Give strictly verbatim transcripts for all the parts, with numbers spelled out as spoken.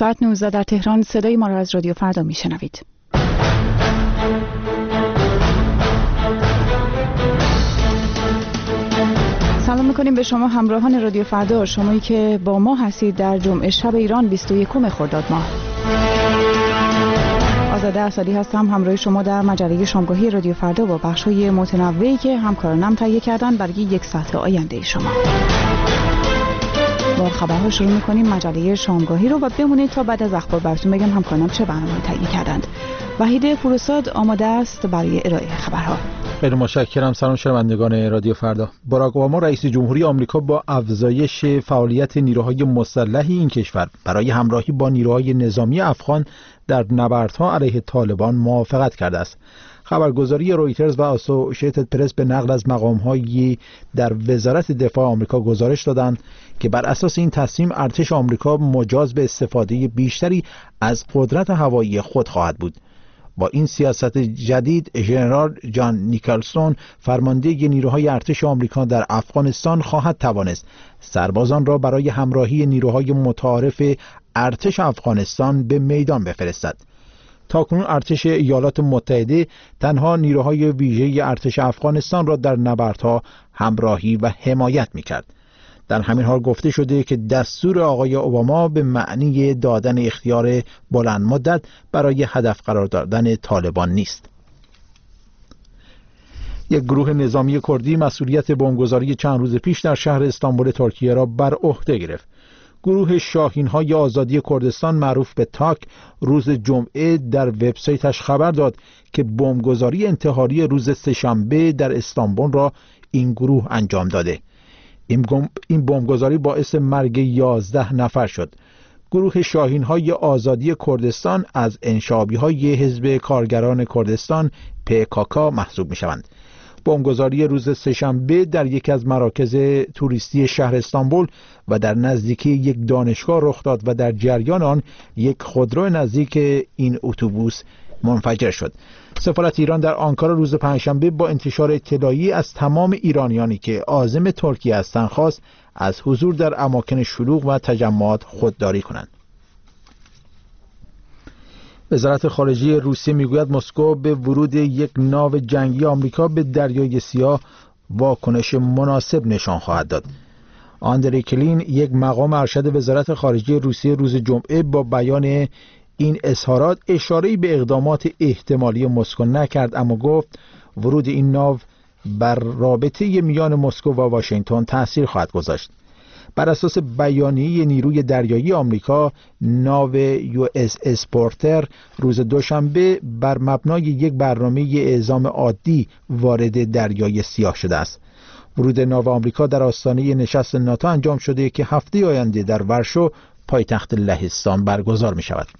ساعت نوزده در تهران. صدای ما را از رادیو فردا میشنوید. سلام میکنیم به شما همراهان رادیو فردا، شمایی که با ما هستید در جمعه شب ایران بیست و یکم خرداد ماه. آزاده اسدی هستم همراه شما در مجله شامگاهی رادیو فردا با بخش‌های متنوعی که همکارانم تهیه کردن برای یک ساعت آینده شما. با خبرها شروع میکنیم مجله شامگاهی رو و بمونید تا بعد از اخبار براتون بگم همکارانم چه برنامه‌ای تهیه کردند. وحید فرستاد آماده است برای ارائه خبرها. خیلی متشکرم. سلام شنوندگان رادیو فردا. باراک اوباما رئیس جمهوری آمریکا با افزایش فعالیت نیروهای مسلح این کشور برای همراهی با نیروهای نظامی افغان در نبردها علیه طالبان موافقت کرده است. خبرگزاری رویترز و اسوسییتد پرس به نقل از مقام‌هایی در وزارت دفاع آمریکا گزارش دادند که بر اساس این تصمیم ارتش آمریکا مجاز به استفاده بیشتری از قدرت هوایی خود خواهد بود. با این سیاست جدید ژنرال جان نیکلسون فرمانده نیروهای ارتش آمریکا در افغانستان خواهد توانست سربازان را برای همراهی نیروهای متعارف ارتش افغانستان به میدان بفرستد. تاکنون ارتش ایالات متحده تنها نیروهای ویژه ارتش افغانستان را در نبردها همراهی و حمایت می‌کرد. در همین حال گفته شده که دستور آقای اوباما به معنی دادن اختیار بلند مدت برای هدف قرار دادن طالبان نیست. یک گروه نظامی کردی مسئولیت بمبگذاری چند روز پیش در شهر استانبول ترکیه را بر عهده گرفت. گروه شاهین‌های آزادی کردستان معروف به تاک روز جمعه در وبسایتش خبر داد که بمبگذاری انتحاری روز سه‌شنبه در استانبول را این گروه انجام داده. این بمبگذاری باعث مرگ یازده نفر شد. گروه شاهین‌های آزادی کردستان از انشابی‌های حزب کارگران کردستان پی کی کی محسوب می‌شوند. بمبگذاری روز سه‌شنبه در یکی از مراکز توریستی شهر استانبول و در نزدیکی یک دانشگاه رخ داد و در جریان آن یک خودرو نزدیک این اتوبوس منفجر شد. سفارت ایران در آنکارا روز پنجشنبه با انتشار اطلاعی از تمام ایرانیانی که عازم ترکیه هستند خواست از حضور در اماکن شلوغ و تجمعات خودداری کنند. وزارت خارجه روسیه میگوید مسکو به ورود یک ناو جنگی آمریکا به دریای سیاه واکنش مناسب نشان خواهد داد. آندری کلین، یک مقام ارشد وزارت خارجه روسیه، روز جمعه با بیان این اظهارات اشاره‌ای به اقدامات احتمالی مسکو نکرد، اما گفت ورود این ناو بر رابطه میان مسکو و واشنگتن تأثیر خواهد گذاشت. بر اساس بیانیه نیروی دریایی آمریکا، ناو یو اس اس پورتر روز دوشنبه بر مبنای یک برنامه اعزام عادی وارد دریای سیاه شده است. ورود ناو آمریکا در آستانه نشست ناتو انجام شده که هفته آینده در ورشو پایتخت لهستان برگزار می شود.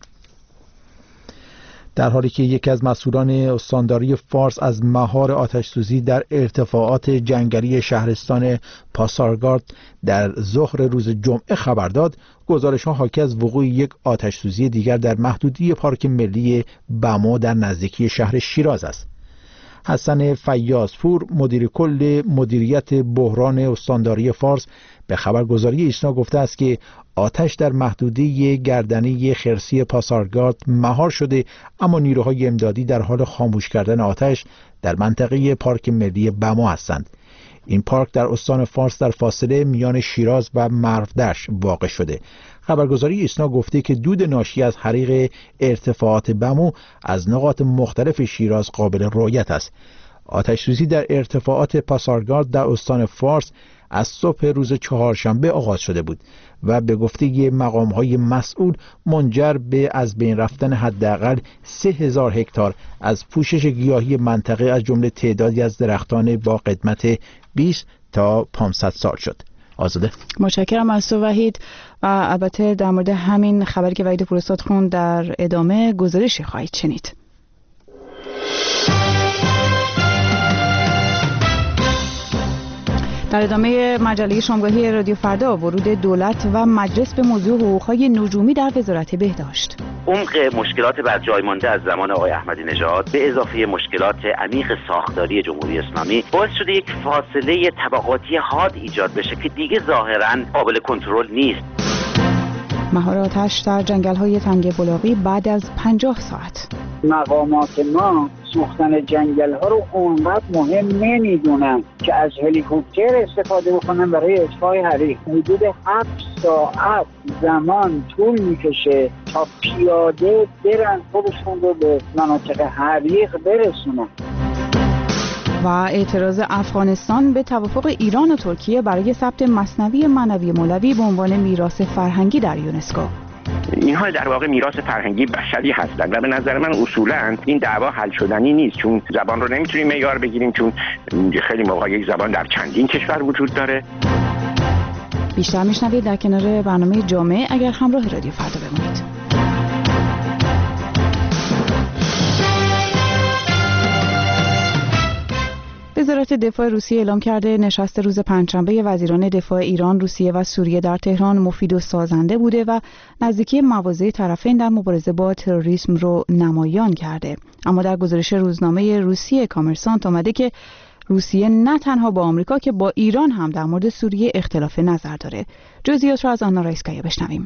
در حالی که یکی از مسئولان استانداری فارس از مهار آتش‌سوزی در ارتفاعات جنگلی شهرستان پاسارگارد در ظهر روز جمعه خبر داد، گزارش‌ها حاکی از وقوع یک آتش‌سوزی دیگر در محدودی پارک ملی بمو در نزدیکی شهر شیراز است. حسن فیاضپور، مدیر کل مدیریت بحران استانداری فارس، به خبرگزاری ایسنا گفته است که آتش در محدوده گردنه خرسی پاسارگارد مهار شده، اما نیروهای امدادی در حال خاموش کردن آتش در منطقه پارک ملی بمو هستند. این پارک در استان فارس در فاصله میان شیراز و مرودشت واقع شده. خبرگزاری ایسنا گفته که دود ناشی از حریق ارتفاعات بمو از نقاط مختلف شیراز قابل رؤیت است. آتش‌سوزی در ارتفاعات پاسارگارد در استان فارس از صبح روز چهارشنبه آغاز شده بود و به گفته مقام‌های مسئول منجر به از بین رفتن حداقل سه هزار هکتار از پوشش گیاهی منطقه از جمله تعدادی از درختان با قدمت بیست تا پانصد سال شد. آزاده. متشکرم از تو وحید. و البته در مورد همین خبری که وحید فرستاد خون در ادامه گزارشی خواهید شنید. در ادامه مجله شامگاهی رادیو فردا، ورود دولت و مجلس به موضوع حقوق‌های نجومی در وزارت بهداشت. عمق مشکلات بر جای مانده از زمان آقای احمدی نژاد به اضافه مشکلات عمیق ساختاری جمهوری اسلامی باعث شده یک فاصله طبقاتی حاد ایجاد بشه که دیگه ظاهراً قابل کنترل نیست. مهار آتش در جنگل‌های تنگ بلاغی بعد از پنجاه ساعت. مقامات ما سوختن جنگل ها رو اونقدر مهم نمیدونن که از هلیکوپتر استفاده بکنن برای اطفای حریق. حدود هفت ساعت زمان طول میکشه تا پیاده برن خودشون رو به مناطق حریق برسونن. و اعتراض افغانستان به توافق ایران و ترکیه برای ثبت مثنوی معنوی مولوی به عنوان میراث فرهنگی در یونسکو. اینها در واقع میراث فرهنگی بشری هستند و به نظر من اصولا این دعوا حل شدنی نیست، چون زبان رو نمیتونیم معیار بگیریم، چون خیلی موقع یک زبان در چندین کشور وجود داره. بیشتر میشنوید در کنار برنامه جامعه اگر همراه رادیو فردا بمونید. وزارت دفاع روسیه اعلام کرده نشست روز پنجشنبه وزیران دفاع ایران، روسیه و سوریه در تهران مفید و سازنده بوده و نزدیکی مواضع طرفین در مبارزه با تروریسم رو نمایان کرده. اما در گزارش روزنامه روسیه کامرسانت آمده که روسیه نه تنها با آمریکا که با ایران هم در مورد سوریه اختلاف نظر داره. جزئیات را از آنا رایسکایا بشنویم.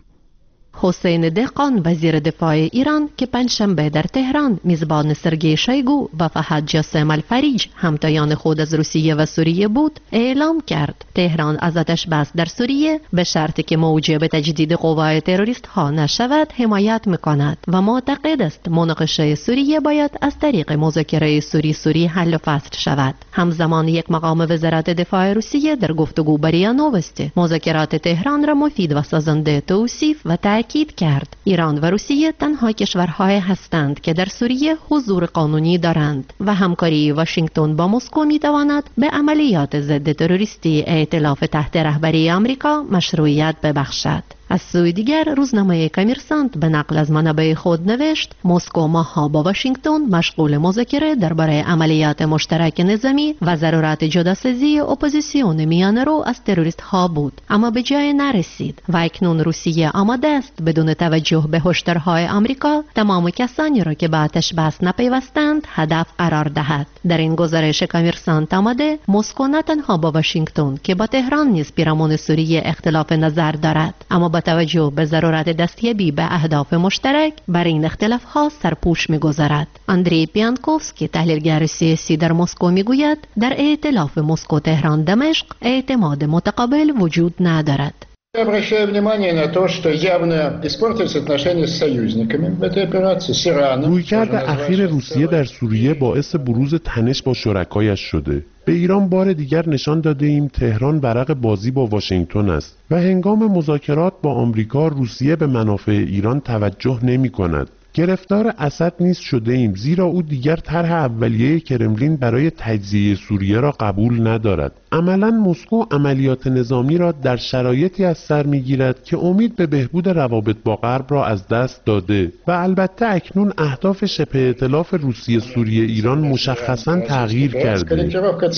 حسین دهقان وزیر دفاع ایران که پنجشنبه در تهران میزبان سرگئی شویگو و فهد جاسم الفریج همتایان خود از روسیه و سوریه بود، اعلام کرد تهران از آتش بس در سوریه به شرطی که موجب تجدید قوای تروریست ها نشود حمایت میکند و معتقد است مناقشه سوریه باید از طریق مذاکره سوری سوری حل و فصل شود. همزمان یک مقام وزارت دفاع روسیه در گفتگو با ریا نووستی مذاکرات تهران را مفید و سازنده توصیف و تأکید کرد. ایران و روسیه تنها کشورهای هستند که در سوریه حضور قانونی دارند و همکاری واشنگتن با مسکو میتواند به عملیات ضد تروریستی ائتلاف تحت رهبری آمریکا مشروعیت ببخشد. از سوی دیگر روزنامه کامرسانت به نقل از منابع خود نوشت مسکو ماه‌ها با واشنگتن مشغول مذاکره درباره عملیات مشترک نظامی و ضرورت جداسازی اپوزیسیون میانه رو از تروریست ها بود، اما به جای نرسید و اکنون روسیه آماده است بدون توجه به هشدارهای آمریکا تمام کسانی را که به آتش بس نپیوستند هدف قرار دهد. در این گزارش کامرسانت آمده مسکو نه تنها با واشنگتن که با تهران نیز پیرامون سوریه اختلاف نظر دارد، اما با توجه به ضرورت دستیابی به اهداف مشترک بر این اختلاف‌ها سرپوش می‌گذارد. اندری پیانکوفسکی تحلیلگر سیاسی در مسکو می‌گوید در ائتلاف مسکو تهران دمشق اعتماد متقابل وجود ندارد. Обращаю внимание на то, что явно испортились отношения с союзниками в этой операции, с Ираном. رویکرد اخیر روسیه در سوریه باعث بروز تنش با شرکایش شده. به ایران بار دیگر نشان داده ایم تهران ورق بازی با واشنگتن است و هنگام مذاکرات با آمریکا روسیه به منافع ایران توجه نمی کند. گرفتار اسد نیز شده ایم زیرا او دیگر طرح اولیه کرملین برای تجزیه سوریه را قبول ندارد. عملاً مسکو عملیات نظامی را در شرایطی از سر می‌گیرد که امید به بهبود روابط با غرب را از دست داده و البته اکنون اهداف شبه ائتلاف روسیه سوریه ایران مشخصاً تغییر کرده.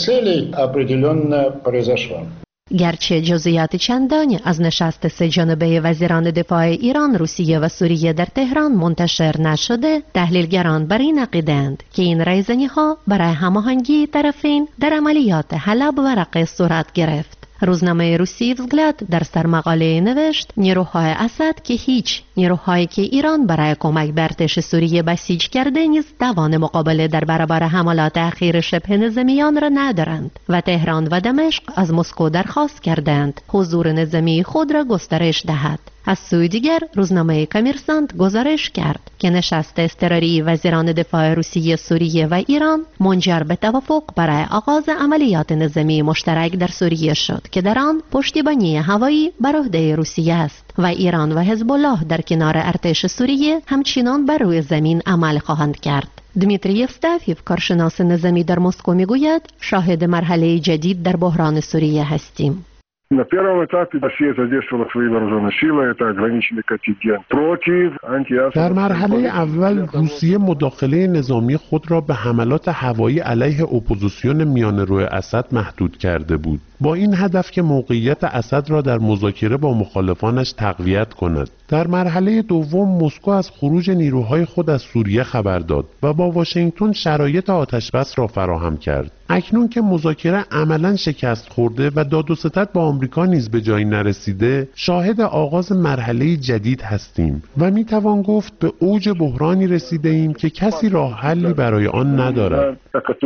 گرچه جزئیات چندانی از نشست سه جانبه وزیران دفاع ایران، روسیه و سوریه در تهران منتشر نشده، تحلیلگران بر این عقیده‌اند که این رایزنی‌ها برای هماهنگی طرفین در عملیات حلب و رقه صورت گرفت. روزنامه روسی وزگلاد در سرمقاله نوشت نیروهای اسد که هیچ نیروهایی که ایران برای کمک به ارتش سوریه بسیج کرده نیز توان مقابله در برابر حملات اخیر شبه نظامیان را ندارند و تهران و دمشق از مسکو درخواست کردند حضور نظامی خود را گسترش دهد. از سوی دیگر روزنامه کامرسانت گزارش کرد که نشست اضطراری وزیران دفاع روسیه، سوریه و ایران منجر به توافق برای آغاز عملیات نظامی مشترک در سوریه شد که در آن پشتیبانی هوایی بر عهده روسیه است و ایران و حزب الله در کنار ارتش سوریه همچنان بر روی زمین عمل خواهند کرد. دمیتری یوستافیف کارشناس نظامی در مسکو میگوید شاهد مرحله جدید در بحران سوریه هستیم. На первом этапе Россия задействовала свои вооруженные силы, это ограниченный контингент против антиасадовцев. در مرحله اول روسیه مداخله نظامی خود را به حملات هوایی علیه اپوزیسیون میانه‌رو اسد محدود کرده بود، با این هدف که موقعیت اسد را در مذاکره با مخالفانش تقویت کند. در مرحله دوم مسکو از خروج نیروهای خود از سوریه خبر داد و با واشنگتن شرایط آتش‌بس را فراهم کرد. اکنون که مذاکره عملاً شکست خورده و داد و ستد با آمریکا نیز به جایی نرسیده، شاهد آغاز مرحله جدید هستیم و میتوان گفت به اوج بحرانی رسیده ایم که کسی راه حلی برای آن ندارد.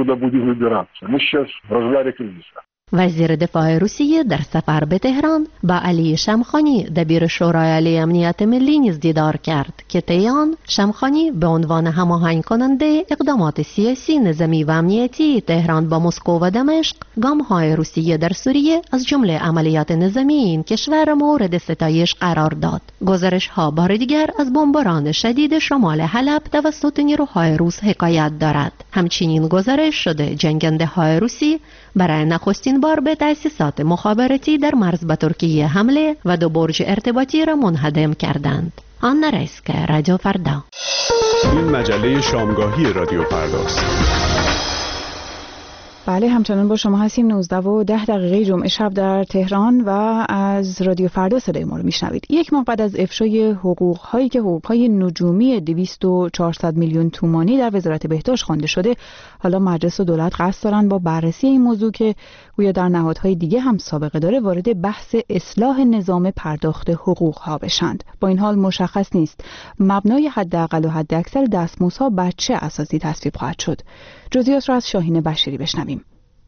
وزیر دفاع روسیه در سفر به تهران با علی شمخانی دبیر شورای عالی امنیت ملی نیز دیدار کرد که طی آن شمخانی به عنوان هماهنگ کننده اقدامات سیاسی، نظامی و امنیتی تهران با مسکو و دمشق گام‌های روسیه در سوریه از جمله عملیات نظامی این کشور مورد ستایش قرار داد. گزارش‌ها بار دیگر از بمباران شدید شمال حلب توسط نیروهای روس حکایت دارد. همچنین گزارش شده جنگنده‌های روسی برای نخستین بار به تأسیسات مخابراتی در مرز به ترکیه حمله و دو برج ارتباطی را منهدم کردند. آن رئیس که رادیو فردا. این مجله شامگاهی رادیو فرداست. بله، همچنان با شما هستیم. نوزده و ده دقیقه جمعه شب در تهران و از رادیو فردا صدای ما رو میشنوید. یک ماه بعد از افشای حقوق هایی که حقوق های نجومی دویست و چهارصد میلیون تومانی در وزارت بهداشت خوانده شده، حالا مجلس و دولت قصد دارن با بررسی این موضوع که گویا در نهادهای دیگه هم سابقه داره وارد بحث اصلاح نظام پرداخت حقوق ها بشند. با این حال مشخص نیست مبنای حداقل و حداکثر دستمزدها بر چه اساسی تصویب خواهد شد. جزئیات را از شاهین بشیری بشنویم.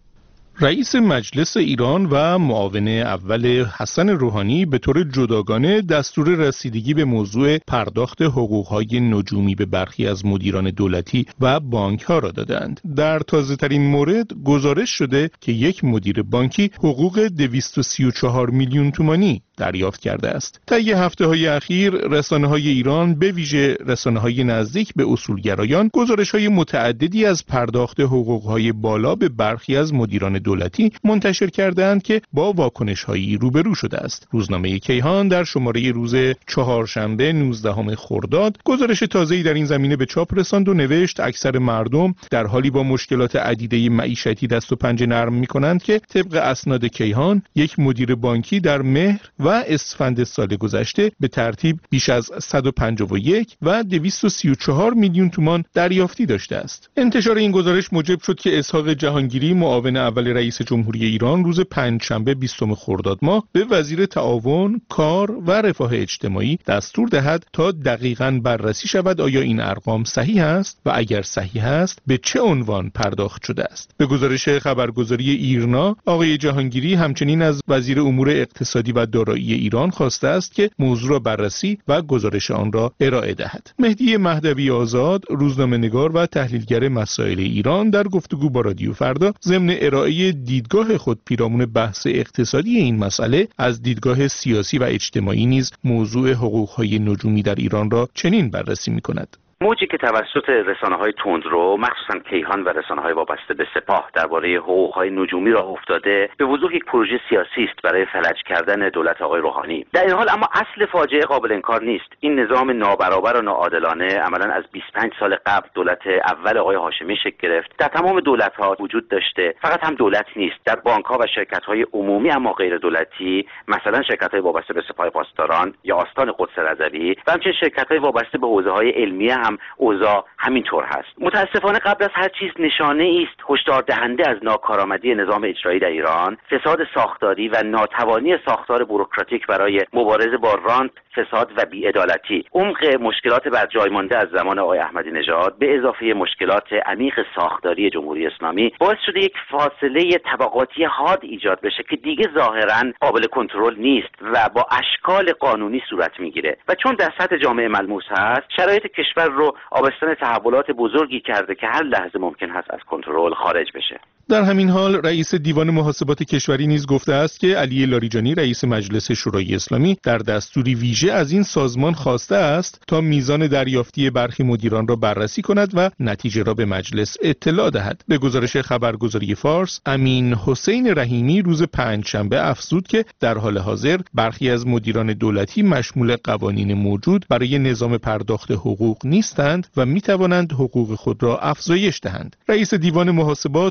رئیس مجلس ایران و معاون اول حسن روحانی به طور جداگانه دستور رسیدگی به موضوع پرداخت حقوق‌های نجومی به برخی از مدیران دولتی و بانک‌ها را دادند. در تازه‌ترین مورد گزارش شده که یک مدیر بانکی حقوق دویست و سی و چهار میلیون تومانی دریافت کرده است. طی هفته‌های اخیر رسانه‌های ایران به ویژه رسانه‌های نزدیک به اصولگرایان گزارش‌های متعددی از پرداخت حقوق‌های بالا به برخی از مدیران دولتی منتشر کردند که با واکنش‌هایی روبرو شده است. روزنامه کیهان در شماره روز چهارشنبه نوزدهم خرداد گزارش تازه‌ای در این زمینه به چاپ رساند و نوشت اکثر مردم در حالی با مشکلات عدیده معیشتی دست و پنجه نرم می‌کنند که طبق اسناد کیهان یک مدیر بانکی در مهر و اسفند سال گذشته به ترتیب بیش از صد و پنجاه و یک و دویست و سی و چهار میلیون تومان دریافتی داشته است. انتشار این گزارش موجب شد که اسحاق جهانگیری معاون اول رئیس جمهوری ایران روز پنجشنبه بیستم خرداد ماه به وزیر تعاون، کار و رفاه اجتماعی دستور دهد تا دقیقاً بررسی شود آیا این ارقام صحیح است و اگر صحیح است به چه عنوان پرداخت شده است. به گزارش خبرگزاری ایرنا، آقای جهانگیری همچنین از وزیر امور اقتصادی و دارایی ایران خواسته است که موضوع را بررسی و گزارش آن را ارائه دهد. مهدی مهدوی آزاد، روزنامه‌نگار و تحلیلگر مسائل ایران، در گفتگو با رادیو فردا ضمن ارائه دیدگاه خود پیرامون بحث اقتصادی این مسئله از دیدگاه سیاسی و اجتماعی نیز موضوع حقوق‌های نجومی در ایران را چنین بررسی می‌کند. موجی که توسط رسانه‌های تندرو مخصوصاً کیهان و رسانه‌های وابسته به سپاه درباره حقوق‌های نجومی راه افتاده به وضوح یک پروژه سیاسی است برای فلج کردن دولت آقای روحانی. در این حال اما اصل فاجعه قابل انکار نیست. این نظام نابرابر و ناعادلانه عملاً از بیست و پنج سال قبل دولت اول آقای هاشمی شکل گرفت. در تمام دولت‌ها وجود داشته. فقط هم دولت نیست، در بانک‌ها و شرکت‌های عمومی اما غیر دولتی، مثلا شرکت‌های وابسته به سپاه پاسداران یا آستان قدس رضوی و همچنین شرکت‌های وابسته به حوزه‌های علمیه هم اوضاع همینطور هست. متاسفانه قبل از هر چیز نشانه است هشدار دهنده از ناکارآمدی نظام اجرایی در ایران، فساد ساختاری و ناتوانی ساختار بوروکراتیک برای مبارزه با رانت، فساد و بی‌عدالتی. عمق مشکلات بر جای مانده از زمان آقای احمدی نژاد به اضافه مشکلات عمیق ساختاری جمهوری اسلامی باعث شده یک فاصله طبقاتی حاد ایجاد بشه که دیگه ظاهراً قابل کنترل نیست و با اشکال قانونی صورت میگیره و چون در سطح جامعه ملموس هست، شرایط کشور رو آبستن تحولات بزرگی کرده که هر لحظه ممکن هست از کنترل خارج بشه. در همین حال رئیس دیوان محاسبات کشوری نیز گفته است که علی لاریجانی رئیس مجلس شورای اسلامی در دستوری ویژه از این سازمان خواسته است تا میزان دریافتی برخی مدیران را بررسی کند و نتیجه را به مجلس اطلاع دهد. به گزارش خبرگزاری فارس، امین حسین رحیمی روز پنجشنبه افزود که در حال حاضر برخی از مدیران دولتی مشمول قوانین موجود برای نظام پرداخت حقوق نیستند و می توانند حقوق خود را افزایش دهند. رئیس دیوان محاسبات حقوق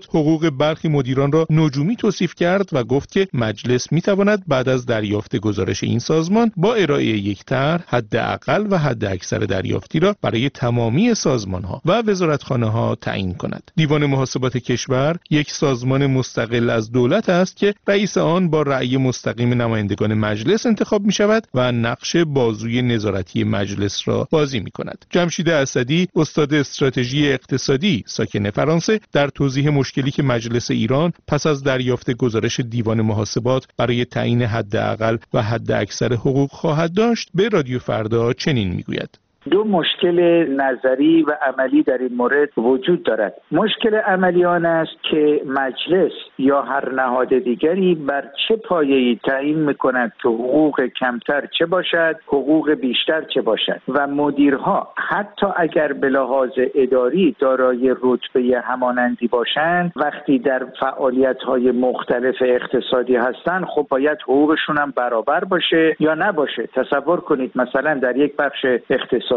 حقوق برخی مدیران را نجومی توصیف کرد و گفت که مجلس می‌تواند بعد از دریافت گزارش این سازمان با ارائه یک طرح حداقل و حداکثر دریافتی را برای تمامی سازمان‌ها و وزارتخانه‌ها تعیین کند. دیوان محاسبات کشور یک سازمان مستقل از دولت است که رئیس آن با رأی مستقیم نمایندگان مجلس انتخاب می‌شود و نقش بازوی نظارتی مجلس را بازی می‌کند. جمشید اسدی، استاد استراتژی اقتصادی ساکن فرانسه، در توضیح مشکلی که مجلس ایران پس از دریافت گزارش دیوان محاسبات برای تعیین حداقل و حداکثر حقوق خواهد داشت، به رادیو فردا چنین میگوید: دو مشکل نظری و عملی در این مورد وجود دارد. مشکل عملی آن است که مجلس یا هر نهاد دیگری بر چه پایه‌ای تعیین می‌کند که حقوق کمتر چه باشد، حقوق بیشتر چه باشد و مدیرها حتی اگر به لحاظ اداری دارای رتبه همانندی باشند، وقتی در فعالیت‌های مختلف اقتصادی هستند، خب باید حقوقشون هم برابر باشه یا نباشه. تصور کنید مثلا در یک بخش اقتصادی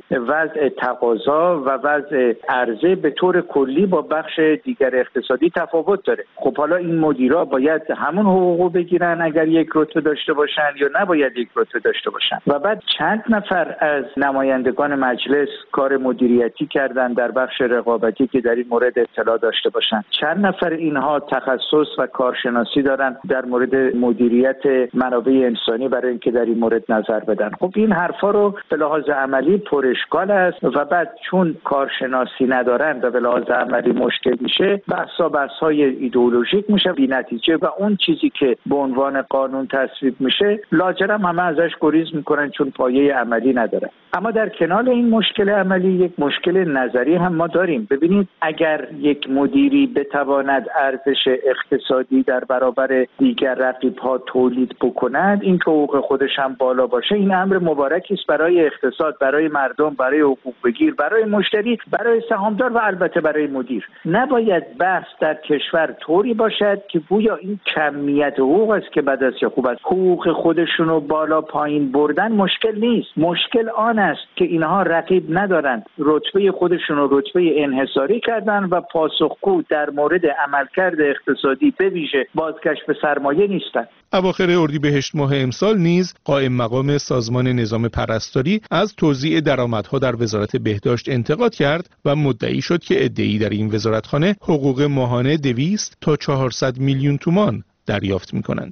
وضع تقاضا و وضع عرضه به طور کلی با بخش دیگر اقتصادی تفاوت داره. خب حالا این مدیرا باید همون حقوقو بگیرن اگر یک رتبه داشته باشن یا نباید یک رتبه داشته باشن. و بعد چند نفر از نمایندگان مجلس کار مدیریتی کردن در بخش رقابتی که در این مورد اطلاع داشته باشن. چند نفر اینها تخصص و کارشناسی دارن در مورد مدیریت منابع انسانی برای اینکه در این مورد نظر بدن. خب این حرفا رو به لحاظ عملی پر اشکال است و بعد چون کارشناسی ندارن و به لحاظ عملی مشکل میشه، بحثا بحث‌های ایدئولوژیک میشه بی نتیجه و اون چیزی که به عنوان قانون تصویب میشه لاجرم همه ازش گریز میکنن چون پایه عملی نداره. اما در کنار این مشکل عملی یک مشکل نظری هم ما داریم. ببینید اگر یک مدیری بتواند ارزش اقتصادی در برابر دیگر رقیب‌ها تولید بکند، این که حقوق خودش هم بالا باشه، این امر مبارکی است برای اقتصاد، برای مردم، برای حقوق بگیر، برای مشتری، برای سهامدار و البته برای مدیر. نباید بحث در کشور طوری باشد که گویا این کمیت حقوق است که بد است یا خوب است. حقوق خودشونو بالا پایین بردن مشکل نیست. مشکل آن است که اینها رقیب ندارند، رتبه خودشونو رتبه انحصاری کردن و پاسخگو در مورد عملکرد اقتصادی به ویژه بازگشت به سرمایه نیستند. اواخر اردیبهشت ماه امسال نیز قائم مقام سازمان نظام پرستاری از توزیع درآمدها در وزارت بهداشت انتقاد کرد و مدعی شد که عده‌ای در این وزارتخانه حقوق ماهانه دویست تا چهارصد میلیون تومان دریافت می‌کنند.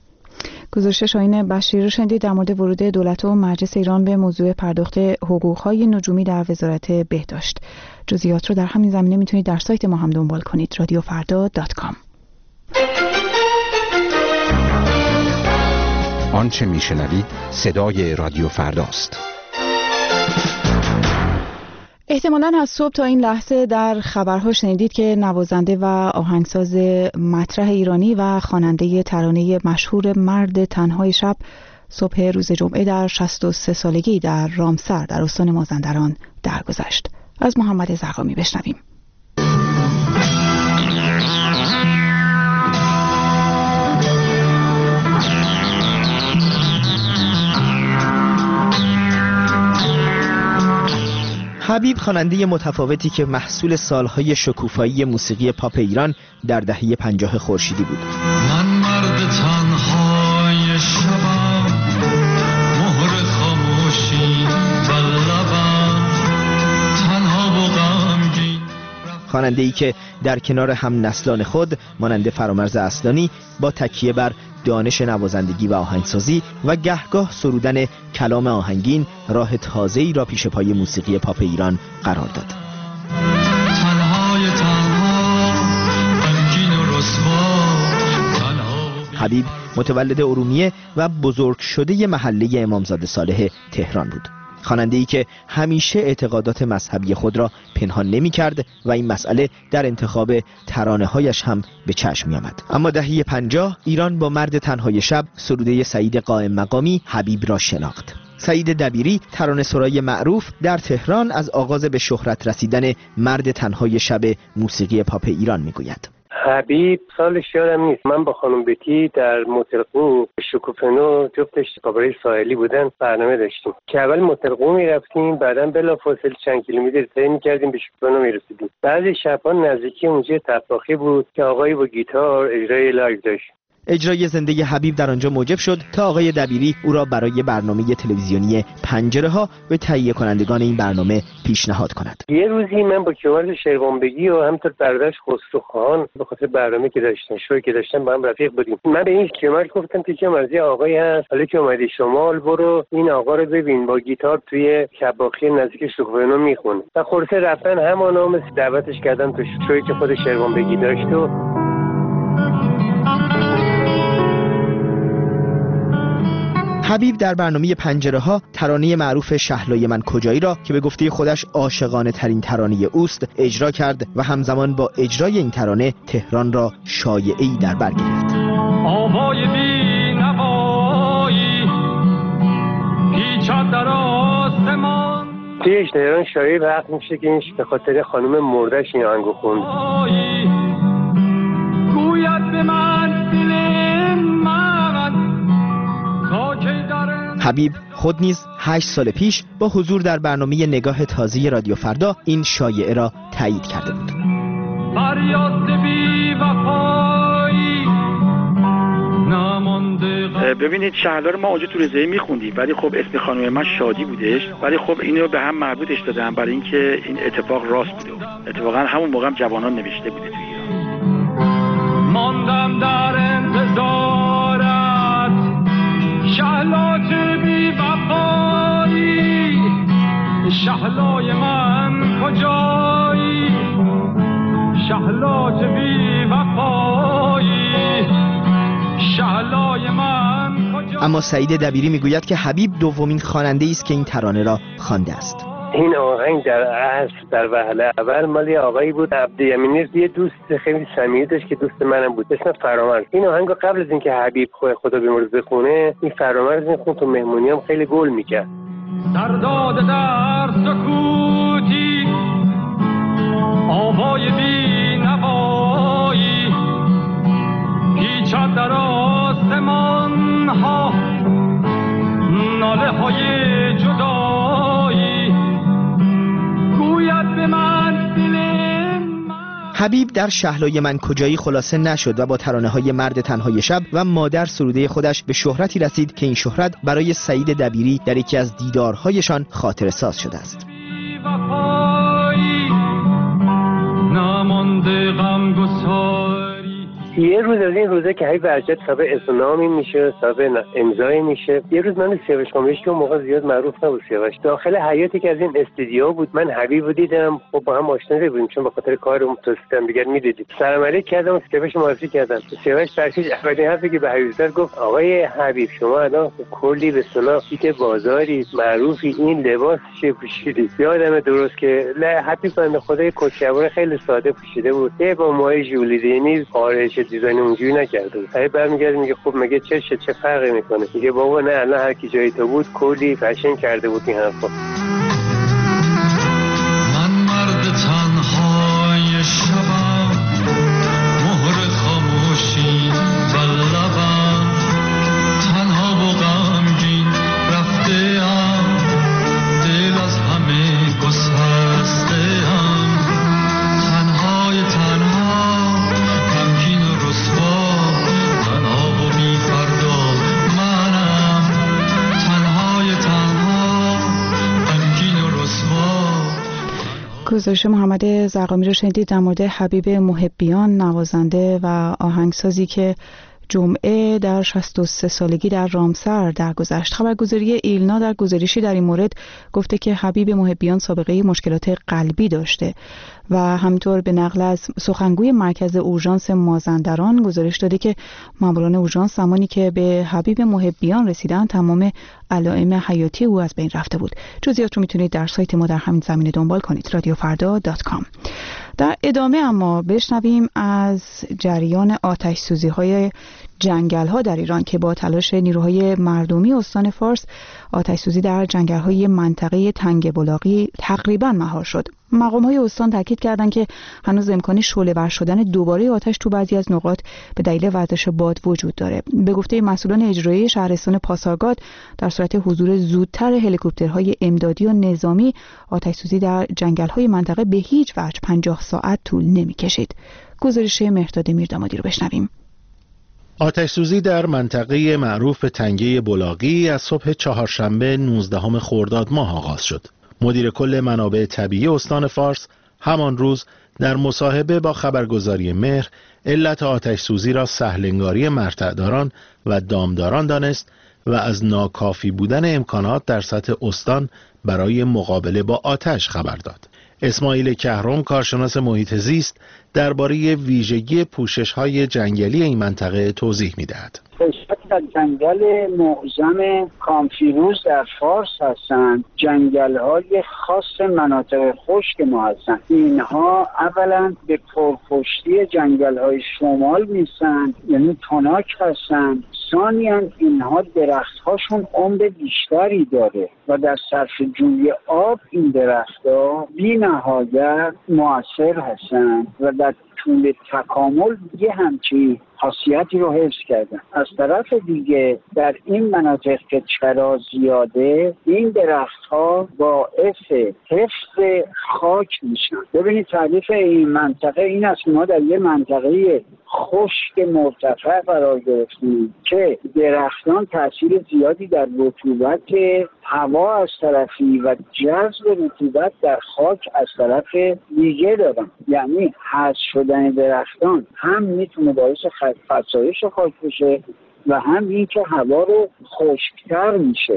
گزارش شاهین بشیر رو شنیدید در مورد ورود دولت و مجلس ایران به موضوع پرداخت حقوق‌های نجومی در وزارت بهداشت. جزئیات رو در همین زمینه میتونید در سایت ما هم دنبال کنید رادیو فردا دات کام. آنچه میشنوید صدای رادیو فرداست. احتمالاً از صبح تا این لحظه در خبرها شنیدید که نوازنده و آهنگساز مطرح ایرانی و خواننده ترانه مشهور مرد تنهای شب صبح روز جمعه در شصت و سه سالگی در رامسر در استان مازندران درگذشت. از محمد زرقامی بشنویم. حبیب خواننده متفاوتی که محصول سالهای شکوفایی موسیقی پاپ ایران در دهه پنجاه خورشیدی بود. من مرد تنهای شبم، مهر خاموشی و لبم، تنها و غمگین. خواننده‌ای که در کنار هم نسلان خود مانند فرامرز اصلانی با تکیه بر دانش نوازندگی و آهنگسازی و گهگاه سرودن کلام آهنگین راه تازه‌ای را پیش پای موسیقی پاپ ایران قرار داد. تنهای تنها، غمگین و رسوا، تنها. حبیب متولد ارومیه و بزرگ شده محله امامزاده صالح تهران بود. خواننده‌ای که همیشه اعتقادات مذهبی خود را پنهان نمی‌کرد و این مسئله در انتخاب ترانه‌هایش هم به چشم می‌آمد. اما دهه پنجاه ایران با مرد تنهای شب سروده سعید قائم مقامی حبیب را شناخت. سعید دبیری ترانه‌سرای معروف در تهران از آغاز به شهرت رسیدن مرد تنهای شب موسیقی پاپ ایران می‌گوید. حبیب سالش یادم نیست. من با خانم بتی در موترقو شکوفنو جفتش کاباره ساحلی بودن برنامه داشتیم که اول موترقو میرفتیم، بعدا بلافاصله چند کیلومتر طی می‌کردیم به شکوفنو میرسیدیم. بعضی شب‌ها نزدیکی اونجا تفاخی بود که آقایی با گیتار اجرای لایو داشت. اجرای زنده حبیب در آنجا موجب شد تا آقای دبیری او را برای برنامه تلویزیونی پنجره ها به تهیه کنندگان این برنامه پیشنهاد کند. یه روزی من با کیومرث شیروانبگی و همینطور برادرش خسرو خان به خاطر برنامه که داشتن، شوی که داشتن، با هم رفیق بودیم. من به این کیومرث گفتم که کیومرث آقایی هست، حالا که اومدی شمال برو این آقا رو ببین با گیتار توی کباخی نزدیک شکوفنو میخونه. و خلاصه رفتن همانا مثل دعوتش کردن تو شوی که خود شیروانبگی داشت. و حبیب در برنامه پنجره ها ترانه معروف شهلای من کجایی را که به گفته خودش عاشقانه ترین ترانه اوست اجرا کرد و همزمان با اجرای این ترانه تهران را شایعه‌ای در بر گرفت. آوای بی نوایی پیچد در آسمان. توی تهران شایعه وقت میشه که این به خاطر خانم مردش این آهنگو خوند. گوید به من دل من. حبیب خود نیز هشت سال پیش با حضور در برنامه نگاه تازه رادیو فردا این شایعه را تایید کرده بود. ببینید شهلا رو ما اونجا تو رضایی میخوندیم، ولی خب اسم خانم من شادی بودش، ولی خب اینو به هم مربوطش دادم برای اینکه این اتفاق راست بوده. اتفاقا همون موقع هم جوانان نوشته بوده تو ایران. ماندم در انتظارت شهلات بی وفایی، شهلای من کجایی، شهلات بی وفایی، شهلای من کجایی. اما سعید دبیری میگوید که حبیب دومین خواننده است که این ترانه را خوانده است. این آهنگ در اصل در وهله اول مالی آقایی بود عبدیمینی، یه دوست خیلی صمیمی داشت که دوست منم بود، اسم فرامرز. این آهنگ قبل از اینکه حبیب خود خدا بیامرز بخونه، این فرامرز میخوند تو مهمونی هم خیلی گل میکرد. سرداد در سکوتی آوای بی نوایی پیچد در آسمان ها ناله های جدایی گوید به من دل من. حبیب در شهلای من کجایی خلاصه نشد و با ترانه های مرد تنهای شب و مادر سروده خودش به شهرتی رسید که این شهرت برای سعید دبیری در یکی از دیدارهایشان خاطره ساز شده است. یه روز از این روزه که هی برجت صاحب اسنامی میشه، صاحب امضایی میشه. یه روز من سیاوش کامیش که موقع زیاد معروف نبود سیاوش، داخل حیاتی که از این استودیو بود، من حبیب رو دیدم. خب با هم آشنا بودیم چون به خاطر کارم توسطم دیگر میدیدیم. سلام علیک کردم، سیاوش معرفی کردم. سیاوش برکش اولین حرفی که به حبیب زد گفت آقای حبیب شما الان کلی به اصطلاح کیت بازاری معروفی، این لباس چه پوشیدی؟ یادم درست که حبیب بنده خدای کوچه‌وار خیلی ساده پوشیده بود، با موهای ژولیدینی آرایش دیزاین اونجوری نکرده بود. هی برمیگرد میگه خب مگه چشه چه فرقی میکنه؟ میگه بابا نه الان هر کی جای تو بود کلی فشن کرده بود این حرفا. من مرد تنهای شبم، مهر خاموشی بر لبم، تنها و غمگین رفته ام، دل از همه گسسته ام، تنهای تنها غمگین و رسوا، تنها و بی فردا منم، تنهای تنها غمگین و رسوا. گزارش محمد زرقامی رو شنیدید در مورد حبیب محبیان، نوازنده و آهنگسازی که جمعه در شصت و سه سالگی در رامسر درگذشت. خبرگزاری ایلنا در گزارشی در این مورد گفته که حبیب محبیان سابقه مشکلات قلبی داشته و همطور به نقل از سخنگوی مرکز اورژانس مازندران گزارش داده که ماموران اورژانس زمانی که به حبیب محبیان رسیدن تمام علائم حیاتی او از بین رفته بود. جزئیات رو میتونید در سایت ما در همین زمینه دنبال کنید، رادیو فردا دات کام. در ادامه اما بشنویم از جریان آتش سوزی های جنگل‌ها در ایران که با تلاش نیروهای مردمی استان فارس آتش‌سوزی در جنگل‌های منطقه تنگ بلاغی تقریباً مهار شد. مقام‌های استان تاکید کردند که هنوز امکان شعله‌ور شدن دوباره آتش تو بعضی از نقاط به دلیل وزش باد وجود داره. به گفته مسئولان اجرایی شهرستان پاسارگاد، در صورت حضور زودتر هلیکوپترهای امدادی و نظامی، آتش‌سوزی در جنگل‌های منطقه به هیچ وجه پنجاه ساعت طول نمی‌کشید. گزارش مهرداد میردامادی رو بشنویم. آتش‌سوزی در منطقه معروف به تنگه بلاغی از صبح چهارشنبه نوزدهم خرداد ماه آغاز شد. مدیر کل منابع طبیعی استان فارس همان روز در مصاحبه با خبرگزاری مهر علت آتش‌سوزی را سهلنگاری مرتعداران و دامداران دانست و از ناکافی بودن امکانات در سطح استان برای مقابله با آتش خبر داد. اسماعیل کهرم، کارشناس محیط زیست، درباره ویژگی پوشش‌های جنگلی این منطقه توضیح می‌دهد. در جنگل معظم کامفیروز در فارس هستند، جنگل‌های خاص مناطق خشک ما هستند. اینها اولا به پرپشتی جنگل‌های شمال میسند، یعنی تناک هستند. ثانیاً اینها درخت‌هاشون عمر بیشتری داره و در صرفه‌جویی آب این درخت‌ها بی‌نهایت مؤثر هستند و در طول تکامل یه همچین خاصیتی رو حفظ کردن. از طرف دیگه در این مناطق که چرا زیاده، این درخت‌ها باعث حفظ خاک میشن. ببینید تعریف این منطقه این است که ما در یه منطقه خشک مرتفع قرار گرفتیم که درختان تاثیر زیادی در رطوبت هوا از طرفی و جذب رطوبت در خاک از طرف دیگه دارن. یعنی حذف شدن درختان هم میتونه باعث افزایش خاک بشه و هم این که هوا رو خشکتر میشه.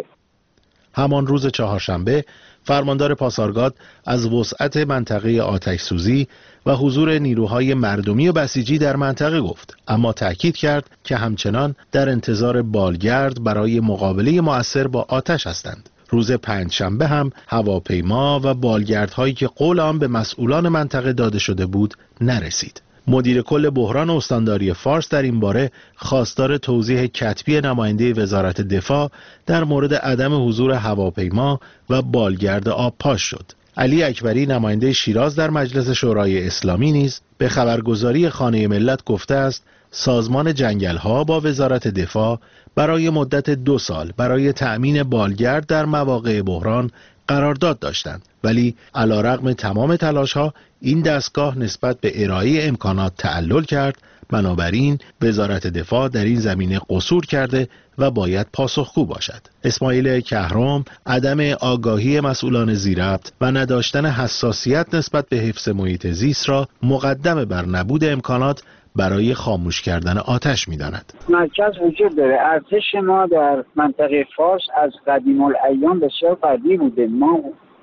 همان روز چهارشنبه فرماندار پاسارگاد از وسعت منطقه آتش‌سوزی و حضور نیروهای مردمی و بسیجی در منطقه گفت، اما تأکید کرد که همچنان در انتظار بالگرد برای مقابله مؤثر با آتش هستند. روز پنجشنبه هم هواپیما و بالگردهایی که قول آن به مسئولان منطقه داده شده بود نرسید. مدیر کل بحران استانداری فارس در این باره خواستار توضیح کتبی نماینده وزارت دفاع در مورد عدم حضور هواپیما و بالگرد آبپاش شد. علی اکبری، نماینده شیراز در مجلس شورای اسلامی، نیز به خبرگزاری خانه ملت گفته است سازمان جنگل‌ها با وزارت دفاع برای مدت دو سال برای تأمین بالگرد در مواقع بحران قرارداد داشتند، ولی علیرغم تمام تلاش‌ها این دستگاه نسبت به ارائه امکانات تعلل کرد. بنابراین وزارت دفاع در این زمینه قصور کرده و باید پاسخگو باشد. اسماعیل کهرم عدم آگاهی مسئولان زیربط و نداشتن حساسیت نسبت به حفظ محیط زیست را مقدم بر نبود امکانات برای خاموش کردن آتش می‌داند. مرکز وجود داره. ارتش ما در منطقه فارس از قدیم الایام بسیار قوی بوده. ما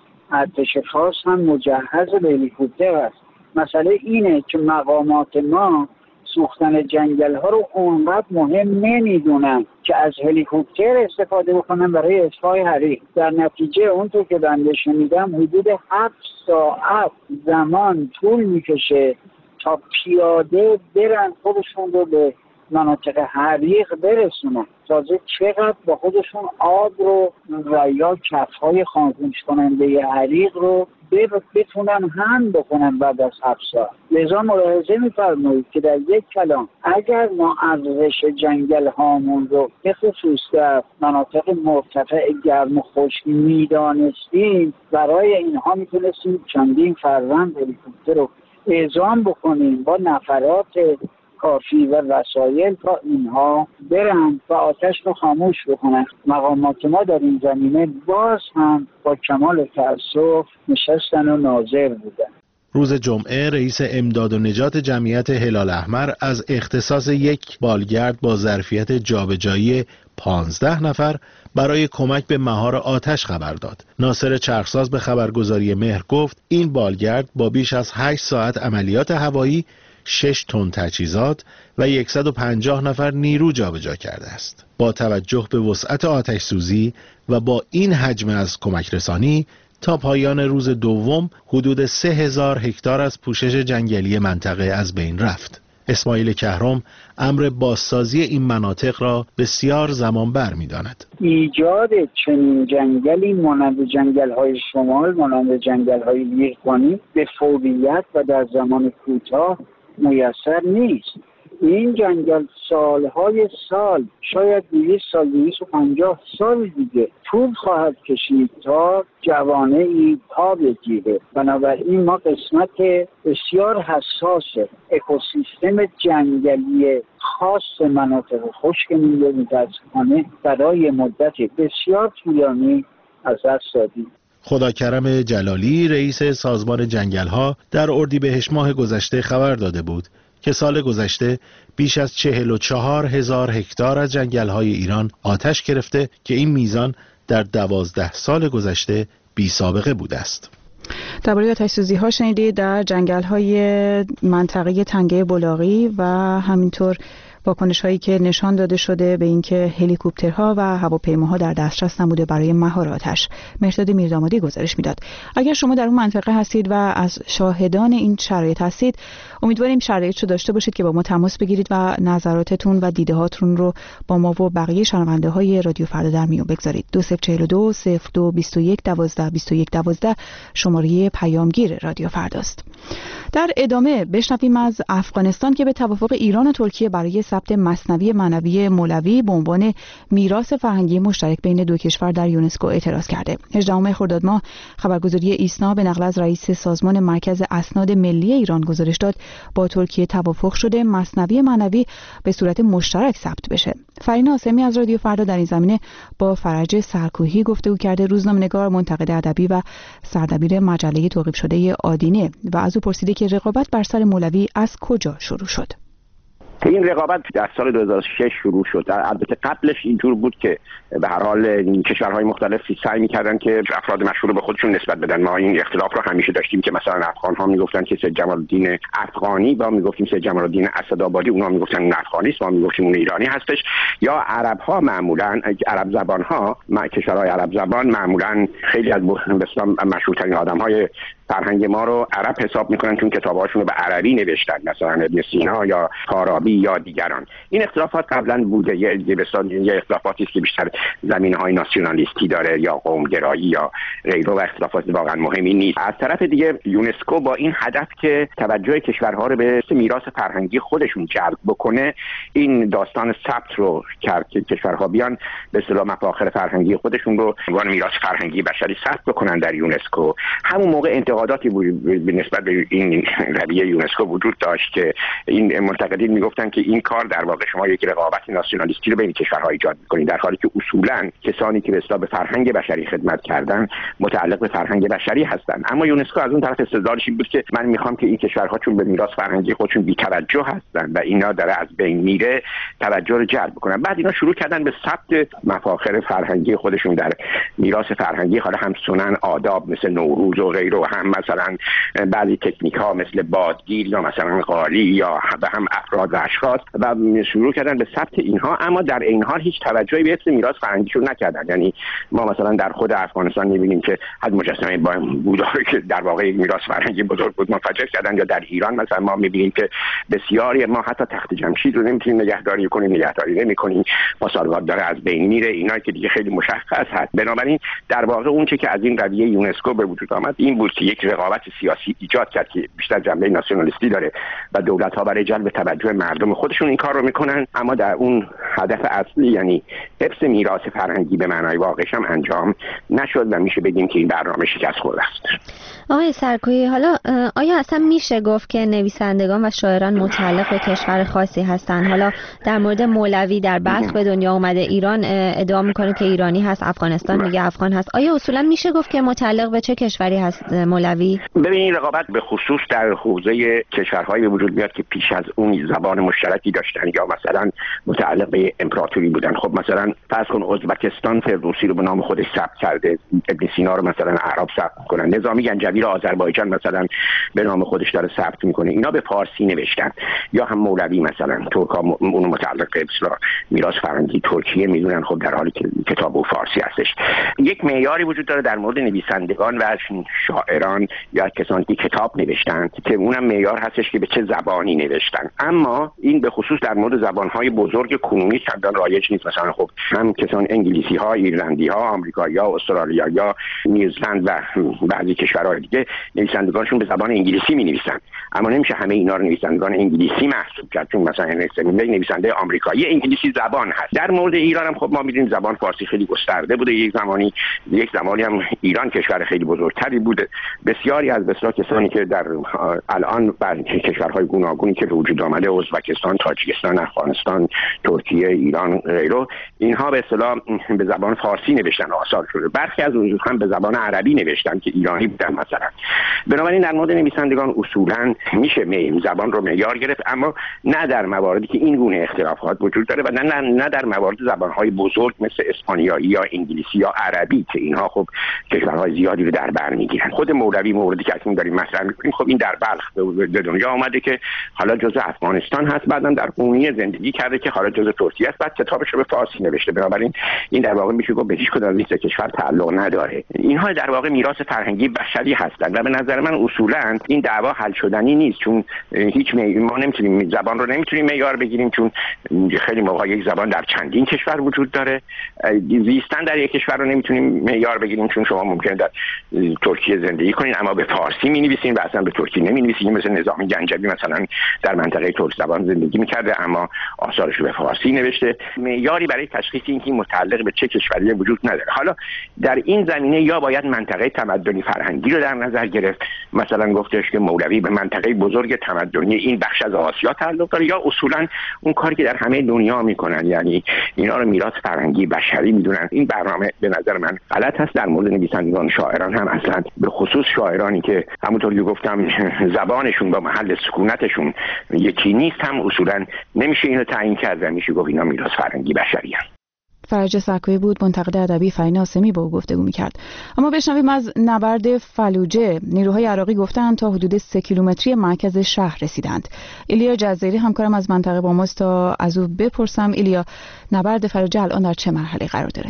ارتش فارس هم مجهز به هلیکوپتر است. مسئله اینه که مقامات ما سوختن جنگل ها رو اونقدر مهم نمیدونن که از هلیکوپتر استفاده بکنن برای اطفای حریق. در نتیجه اونطور که بنده شنیدم حدود هفت ساعت زمان طول میکشه تا پیاده برن خودشون رو به مناطق حریق برسونن. تازه چقدر با خودشون آب رو و یا کفهای خاموش کننده حریق رو بتونن هم بکنن بعد از هفت ساعت. لذا ملاحظه می‌فرمایید که در یک کلام اگر ما ارزش جنگل هامون رو به خصوص در مناطق مرتفع گرم و خشک میدانستیم، برای اینها میتونستیم چندین فرزند هلیکوپتر رو اعزام بکنیم با نفرات کافی و وسایل تا اینها برن و آتش رو خاموش بکنن. مقامات ما در این زمینه باز هم با کمال تأسف نشستن و ناظر بودن. روز جمعه رئیس امداد و نجات جمعیت هلال احمر از اختصاص یک بالگرد با ظرفیت جابجایی پانزده نفر برای کمک به مهار آتش خبر داد. ناصر چرخساز به خبرگزاری مهر گفت این بالگرد با بیش از هشت ساعت عملیات هوایی شش تن تجهیزات و صد و پنجاه نفر نیرو جابجا کرده است. با توجه به وسعت آتش سوزی و با این حجم از کمک رسانی تا پایان روز دوم حدود سه هزار هکتار از پوشش جنگلی منطقه از بین رفت. اسماعیل کهرم امر بازسازی این مناطق را بسیار زمان بر می‌داند. ایجاد چنین جنگلی مانند جنگل‌های شمال، مانند جنگل‌های لیرکانی به فوریت و در زمان کوتاه میسر نیست. این جنگل سالهای سال، شاید دویست سال، دویست و پنجاه سال دیگه طول خواهد کشید تا جوانه ای پا بگیره. بنابراین ما قسمت بسیار حساس اکوسیستم جنگلی خاص مناطق خشکمون رو متاسفانه برای مدت بسیار طولانی از دست دادیم. خداکرم جلالی رئیس سازمان جنگل‌ها در اردیبهشت ماه گذشته خبر داده بود که سال گذشته بیش از چهل و چهار هزار هکتار از جنگل‌های ایران آتش گرفته که این میزان در دوازده سال گذشته بی سابقه بوده است. درباره آتش‌سوزی‌ها شنیدید در جنگل‌های منطقه تنگه بلاغی و همینطور واکنش‌هایی که نشان داده شده به اینکه هلیکوپترها و هواپیماها در دسترس نبوده برای مهار آتش. مهرداد میردامادی گزارش میداد. اگر شما در اون منطقه هستید و از شاهدان این شرایط هستید، امیدواریم شرایط رو داشته باشید که با ما تماس بگیرید و نظراتتون و دیده‌هاتون رو با ما و بقیه شنونده‌های رادیو فردا در میون بگذارید. دو صفر چهار دو صفر دو بیست و یک دوازده بیست و یک دوازده شماره پیامگیر رادیو فرداست. در ادامه بشنویم از افغانستان که به توافق ایران و ترکیه برای ثبت مثنوی معنوی مولوی به عنوان میراث فرهنگی مشترک بین دو کشور در یونسکو اعتراض کرده. هجدهم خرداد ماه خبرگزاری ایسنا به نقل از رئیس سازمان مرکز اسناد ملی ایران گزارش داد با ترکیه توافق شده مثنوی معنوی به صورت مشترک ثبت بشه. فرین آسمی از رادیو فردا در این زمینه با فرج سرکوهی گفتگو کرده. روزنامه‌نگار، منتقد ادبی و سردبیر مجله توقیف شده آدینه و از او پرسیده که رقابت بر سر مولوی از کجا شروع شد. این رقابت در سال دو هزار و شش شروع شد. البته قبلش اینطور بود که به هر حال کشورهای مختلفی سعی می‌کردن که افراد مشهور به خودشون نسبت بدن. ما این اختلاف رو همیشه داشتیم که مثلا افغان‌ها میگفتن که سید جمال الدین افغانی، ما میگفتیم سید جمال الدین اسدآبادی، اونها میگفتن اون افغانی است، ما میگفتیم اون ایرانی هستش. یا عرب‌ها معمولاً عرب زبان‌ها، کشورهای عرب زبان معمولاً خیلی از مشهورترین آدم‌های فرهنگ ما رو عرب حساب میکنن چون کتاباشون رو به عربی نوشتن، مثلا ابن سینا یا فارابی یا دیگران. این اختلافات قبلا بوده، یه یه اختلافاتی است که بیشتر زمینه‌های ناسیونالیستی داره یا قومگرایی یا غیره و اختلافات واقعا مهمی نیست. از طرف دیگه یونسکو با این هدف که توجه کشورها رو به میراث فرهنگی خودشون جلب بکنه، این داستان ثبت رو کرد که کشورها بیان به اصطلاح مفاخر فرهنگی خودشون رو به عنوان میراث فرهنگی بشری ثبت بکنن در یونسکو. همون موقع انتقاداتی به نسبت به این رویه یونسکو وجود داشت که این منتقدین میگفتن که این کار در واقع شما یک رقابت ناسیونالیستی رو بین کشورها ایجاد می‌کنید، در حالی که اصولاً کسانی که به اصطلاح به فرهنگ بشری خدمت کردن متعلق به فرهنگ بشری هستند. اما یونسکو از اون طرف استدلالش این بود که من میخوام که این کشورها چون به میراث فرهنگی خودشون بی‌توجه هستن و اینا داره از بین میره توجه رو جلب کنن. بعد اینا شروع کردن به ثبت مفاخر فرهنگی خودشون در میراث فرهنگی، حالا هم سنن آداب مثل نوروز و غیره، و هم مثلا بعضی تکنیک ها مثل بادگیر یا مثلا قالی یا هم افراد و اشخاص، و شروع کردن به ثبت اینها. اما در این حال هیچ توجهی به اسم میراث فرهنگیشون نکردن. یعنی ما مثلا در خود افغانستان می‌بینیم که از مجسمه بودا که در واقع یک میراث فرهنگی بزرگ بود منفجر کردن، یا در ایران مثلا ما می‌بینیم که بسیاری ما حتی تخت جمشید رو نمی‌تونیم نگهداری کنیم، نگهداری نمی‌کنیم، پاسارگاد داره از بین میره، اینا که دیگه خیلی مشخص هست. بنابراین در واقع اون چه که از این رویه یونسکو به وجود آمد این بود که یک رقابت سیاسی ایجاد کرد که بیشتر جنبه ناسیونالیستی داره و دولت‌ها برای جلب توجه مردم خودشون این کار رو میکنن، اما در اون هدف اصلی یعنی حفظ میراث فرهنگی به معنای واقعیش هم انجام نشد و میشه بگیم که این برنامه شکست خورده است. آقای سرکویی، حالا آیا اصلا میشه گفت که نویسندگان و شاعران متعلق به کشور خاصی هستن؟ حالا در مورد مولوی در بلخ به دنیا اومده، ایران ادعا میکنه که ایرانی هست، افغانستان میگه افغان هست. آیا اصولا میشه گفت که متعلق به چه کشوری هست مولوی؟ ببینید، رقابت به خصوص در حوزه کشورهایی به وجود میاد که پیش از اون زبان مشترکی داشتن یا مثلا متعلق به امپراتوری بودن. خب مثلا فرض کن ازبکستان فردوسی رو به نام خودش ثبت کرده، ابن سینا رو مثلا عرب ثبت میکنن، نظامی گنجوی رو آذربایجان مثلا به نام خودش داره ثبت میکنه، اینا به فارسی نوشتن. یا هم مولوی مثلا ترکا اون متعلق به اصطلاح میراث فرهنگی ترکیه میدونن، خب در حالی که کتاب و فارسی هستش. یک معیاری وجود داره در مورد نویسندگان و شاعران یا کسانی که کتاب نوشتن که اونم معیار هستش که به چه زبانی نوشتن. اما این به خصوص در مورد زبان‌های بزرگ کنونی چندان رایج نیست. مثلا خب هم کسان انگلیسی ها، ایرلندی ها، آمریکایی ها، استرالیا یا نیوزلند و بعضی کشورهای دیگه نویسندگانشون به زبان انگلیسی می‌نویسن، اما نمیشه همه اینا رو نویسندگان انگلیسی محسوب کرد، چون مثلا نویسنده آمریکایی انگلیسی زبان هست. در مورد ایران هم خب ما می‌دونیم زبان فارسی خیلی گسترده بوده، یک زمانی یک زمانی هم ایران کشور خیلی بزرگتری بوده. بسیاری از بسیار کسانی که در الان بر کشورهای گوناگونی که به وجود آمده، ازبکستان، تاجیکستان، افغانستان، ترکیه، ایران غیره، اینها به اصطلاح به زبان فارسی نوشتن و آثار شده. برخی از اونها هم به زبان عربی نوشتن که ایرانی بودن مثلا. بنابراین در مورد نویسندگان اصولا میشه می زبان رو معیار گرفت، اما نه در مواردی که این گونه اختلافات وجود داره و نه نه, نه در موارد زبانهای بزرگ مثل اسپانیایی یا انگلیسی یا عربی که اینها خب کشورهای زیادی رو در بر میگیرن. خود مولوی موردی که اکنون داریم مطرح میکنیم، خب این در بلخ به دنیا آمده که حالا جزء افغانستان هست، بعدم در قونیه زندگی کرده که حالا جزء ترکیه است، بعد کتابش رو به فارسی نوشته. بنابراین این در واقع میشه گفت به هیچ کدوم از این سه کشور تعلق نداره. اینها در واقع میراث فرهنگی بشری هستند و به نظر من اصولا این دعوا حل شدنی نیست، چون هیچ می... ما نمیتونیم زبان رو نمیتونیم معیار بگیریم، چون خیلی موقع یک زبان در چندین کشور وجود داره. زیستن در یک کشور رو نمیتونیم معیار بگیریم، چون شما ممکنه در ترکیه زندگی کنین اما به فارسی می‌نویسین و اصلا به ترکی نمی‌نویسین. مثل نظامی گنجوی مثلا در منطقه ترک زبان زندگی می‌کرده اما آثارش رو به فارسی نوشته. معیاری برای تشخیص اینکه این متعلق به چه کشوری وجود نداره. حالا در این زمینه یا باید منطقه تمدنی فرهنگی رو در نظر گرفت، مثلا گفتش که مولوی به منطقه بزرگ تمدنی این بخش از آسیا تعلق داره، یا اصولا اون کاری که در همه دنیا میکنن، یعنی اینا رو میراث فرهنگی بشری میدونن. این برنامه به نظر من غلط هست. در مورد نویسندگان شاعران هم اصلا، به خصوص شاعرانی که همونطور که گفتم زبانشون با محل سکونتشون یکی نیست، هم اصولا نمیشه اینو تعیین کرد و میشه گفت اینا میراث فرهنگی بشری هستند. فرج سکویی بود، منتقد ادبی فرین آسمی با او گفتگو می‌کرد. اما بشنویم از نبرد فلوجه. نیروهای عراقی گفتند تا حدود سه کیلومتری مرکز شهر رسیدند. ایلیا جزیری همکارم از منطقه با ماست تا از او بپرسم. ایلیا، نبرد فلوجه الان در چه مرحله قرار داره؟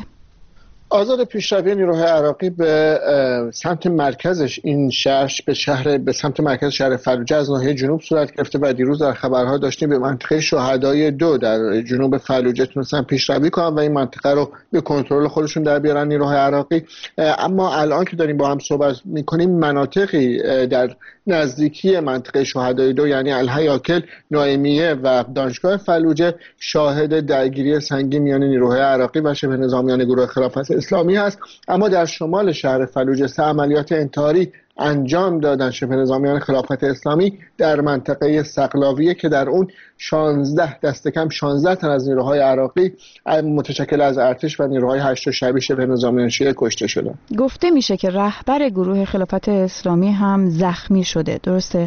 آزاد پیشروی نیروهای عراقی به سمت مرکزش این شهر به شهر به سمت مرکز شهر فلوجه از ناحیه جنوب صورت گرفته و دیروز در خبرها داشتیم به منطقه شهدای دو در جنوب فلوجه تونستن پیشروی کنن و این منطقه رو به کنترل خودشون در بیارن نیروهای عراقی. اما الان که داریم با هم صحبت میکنیم مناطقی در نزدیکی منطقه شهدای دو یعنی الهیاکل، ناعمیه و دانشگاه فلوجه شاهد درگیری سنگین میان نیروهای عراقی و شبه نظامیان گروه خلافت اسلامی هست. اما در شمال شهر فلوجه سه عملیات انتحاری انجام دادن شبه نظامیان خلافت اسلامی در منطقه سقلاویه که در اون شانزده دست کم شانزده تن از نیروهای عراقی متشکل از ارتش و نیروهای هشت شبی شبه نظامیان شیعه کشته شدن. گفته میشه که رهبر گروه خلافت اسلامی هم زخمی شده، درسته؟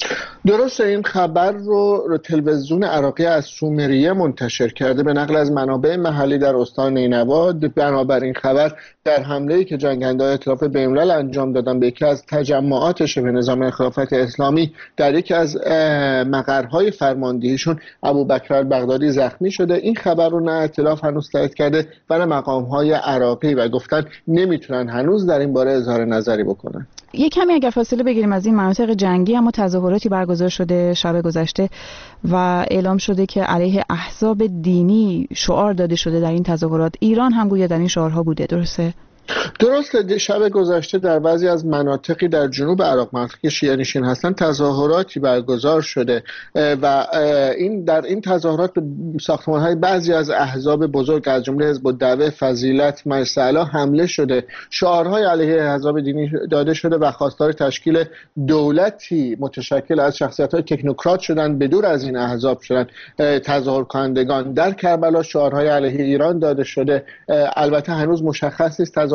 درسته. این خبر رو تلویزیون عراقی از سومریه منتشر کرده به نقل از منابع محلی در استان نینوا. بنابراین خبر در حمله‌ای که جنگنده‌های ائتلاف بین‌الملل انجام دادن به یکی از تجمعات شبه نظامی خلافت اسلامی در یکی از مقرهای فرماندهیشون ابوبکر البغدادی زخمی شده. این خبر رو نه ائتلاف هنوز تایید کرده و نه مقام‌های عراقی و گفتن نمیتونن هنوز در این باره اظهار نظری بکنن. یک کمی اگر فاصله بگیریم از این مناطق جنگی، اما تظاهراتی برگزار شده شب گذشته و اعلام شده که علیه احزاب دینی شعار داده شده در این تظاهرات. ایران هم گویا در این شعارها بوده، درسته؟ درسته. شب گذشته در بعضی از مناطقی در جنوب عراق، مناطقی شیعه نشین هستند، تظاهراتی برگزار شده و این در این تظاهرات به ساختمان‌های بعضی از احزاب بزرگ از جمله حزب الدعوه، فضیلت، مجلس حمله شده، شعارهای علیه احزاب دینی داده شده و خواستار تشکیل دولتی متشکل از شخصیت‌های تکنوکرات شدند، بدور از این احزاب شدند. تظاهر کنندگان در کربلا شعارهای علیه ایران داده شده. البته هنوز مشخص نیست تظاهر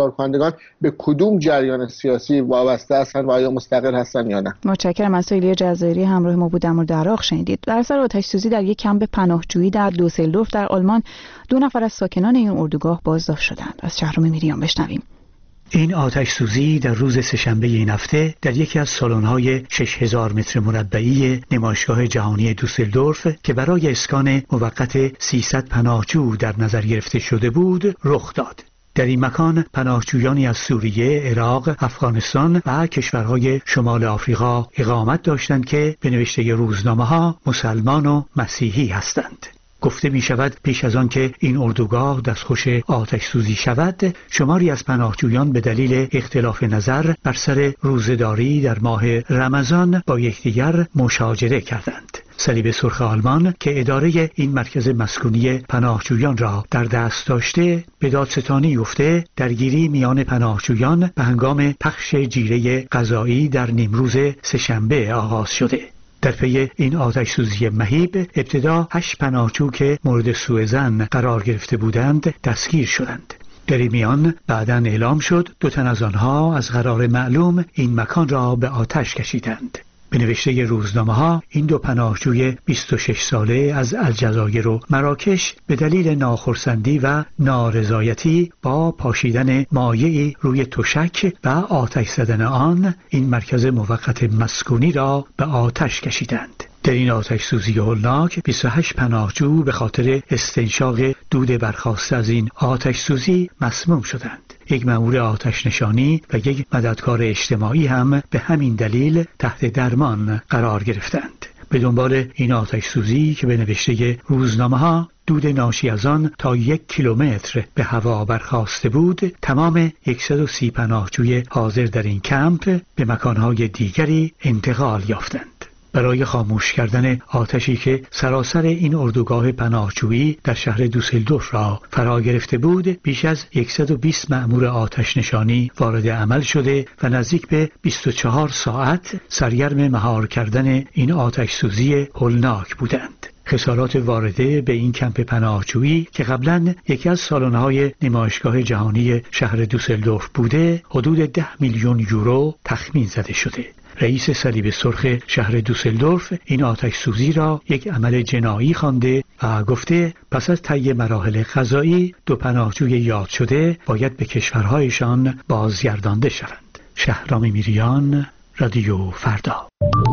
برگزار کنندگان به کدوم جریان سیاسی وابسته هستند و آیا مستقل هستند یا نه. متشکرم. از ایلیا جزایری همراه ما بود. در مورد عراق شنیدید. در اثر آتش‌سوزی در یک کمپ پناهجویی در دوسلدورف در آلمان دو نفر از ساکنان این اردوگاه بازداشت شدند. از شهرام میریان بشنویم. این آتش سوزی در روز سه‌شنبه این هفته در یکی از سالن‌های شش هزار متر مربعی نمایشگاه جهانی دوسلدورف که برای اسکان موقت سیصد پناهجو در نظر گرفته شده بود رخ داد. در این مکان پناهجویانی از سوریه، عراق، افغانستان و کشورهای شمال آفریقا اقامت داشتند که به نوشته روزنامه‌ها مسلمان و مسیحی هستند. گفته می شود پیش از آن که این اردوگاه دستخوش آتش سوزی شود، شماری از پناهجویان به دلیل اختلاف نظر بر سر روزه‌داری در ماه رمضان با یکدیگر مشاجره کردند. صلیب سرخ آلمان که اداره این مرکز مسکونی پناهجویان را در دست داشته به دادستانی گفته درگیری میان پناهجویان به هنگام پخش جیره غذایی در نیمروز سه‌شنبه آغاز شده. در پی این آتش سوزی مهیب ابتدا هشت پناهجو که مورد سوء ظن قرار گرفته بودند دستگیر شدند. در این میان بعداً اعلام شد دو تن از آنها از قرار معلوم این مکان را به آتش کشیدند. به نوشته روزنامه‌ها این دو پناهجوی بیست و شش ساله از الجزایر و مراکش به دلیل ناخرسندی و نارضایتی با پاشیدن مایعی روی تشک و آتش زدن آن این مرکز موقت مسکونی را به آتش کشیدند. در این آتش سوزی هولناک بیست و هشت پناهجو به خاطر استنشاق دود برخاسته از این آتش سوزی مسموم شدند. یک مأمور آتش نشانی و یک مددکار اجتماعی هم به همین دلیل تحت درمان قرار گرفتند. به دنبال این آتش سوزی که به نوشته روزنامه‌ها دود ناشی از آن تا یک کیلومتر به هوا برخاسته بود، تمام صد و سی پناهجوی حاضر در این کمپ به مکانهای دیگری انتقال یافتند. برای خاموش کردن آتشی که سراسر این اردوگاه پناهجویی در شهر دوسلدورف را فرا گرفته بود، بیش از صد و بیست مأمور آتش نشانی وارد عمل شده و نزدیک به بیست و چهار ساعت سرگرم مهار کردن این آتش سوزی هولناک بودند. خسارات وارده به این کمپ پناهجویی که قبلا یکی از سالن‌های نمایشگاه جهانی شهر دوسلدورف بوده، حدود ده میلیون یورو تخمین زده شده. رئیس صلیب سرخ شهر دوسلدورف این آتش سوزی را یک عمل جنایی خوانده و گفته پس از طی مراحل قضایی دو پناهجوی یاد شده باید به کشورهایشان بازگردانده شوند. شهرام میریان، رادیو فردا.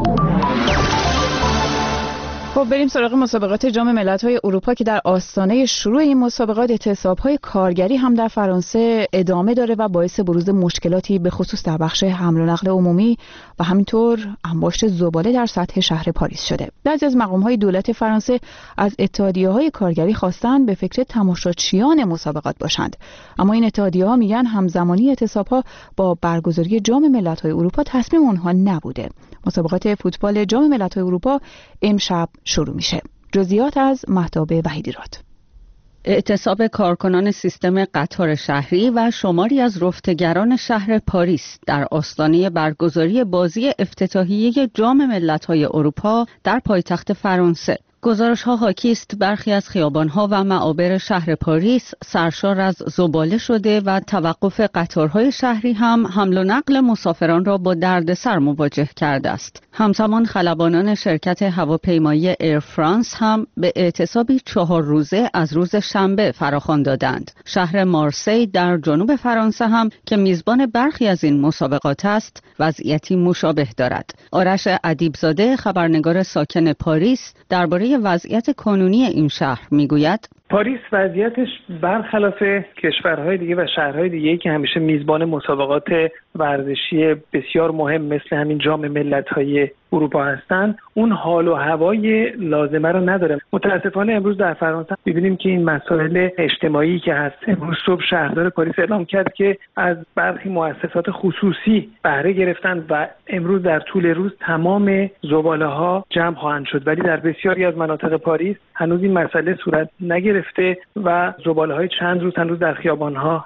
خب بریم سراغ مسابقات جام ملت‌های اروپا که در آستانه شروع این مسابقات اعتصاب‌های کارگری هم در فرانسه ادامه داره و باعث بروز مشکلاتی به خصوص در بخش حمل و نقل عمومی و همینطور انباشت زباله در سطح شهر پاریس شده. بعضی از مقام‌های دولت فرانسه از اتحادیه‌های کارگری خواستن به فکر تماشاچیان مسابقات باشند، اما این اتحادیه‌ها میگن همزمانی اعتصاب‌ها با برگزاری جام ملت‌های اروپا تصمیم اونها نبوده. مسابقات فوتبال جام ملت‌های اروپا امشب شروع میشه. جزئیات از مهتاب وحیدی‌راد. اعتصاب کارکنان سیستم قطار شهری و شماری از رفتگران شهر پاریس در آستانه برگزاری بازی افتتاحیه جام ملت‌های اروپا در پایتخت فرانسه. گزارش‌ها حاکی است برخی از خیابان‌ها و معابر شهر پاریس سرشار از زباله شده و توقف قطارهای شهری هم حمل و نقل مسافران را با دردسر مواجه کرده است. همزمان خلبانان شرکت هواپیمایی ایر فرانس هم به اعتصابی چهار روزه از روز شنبه فراخوان دادند. شهر مارسی در جنوب فرانسه هم که میزبان برخی از این مسابقات است، وضعیتی مشابه دارد. آرش ادیبزاده خبرنگار ساکن پاریس درباره وضعیت کنونی این شهر میگوید: پاریس وضعیتش برخلاف کشورهای دیگه و شهرهای دیگه که همیشه میزبان مسابقات ورزشی بسیار مهم مثل همین جام ملت‌های اروپا هستن، اون حال و هوای لازمه رو نداره. متاسفانه امروز در فرانسه می‌بینیم که این مسائل اجتماعی که هست، امروز صبح شهردار پاریس اعلام کرد که از برخی مؤسسات خصوصی بهره گرفتن و امروز در طول روز تمام زباله‌ها جمع خواهند شد، ولی در بسیاری از مناطق پاریس هنوز این مسئله صورت نگرفته و زباله‌های چند روز هنوز در خیابان‌ها هست.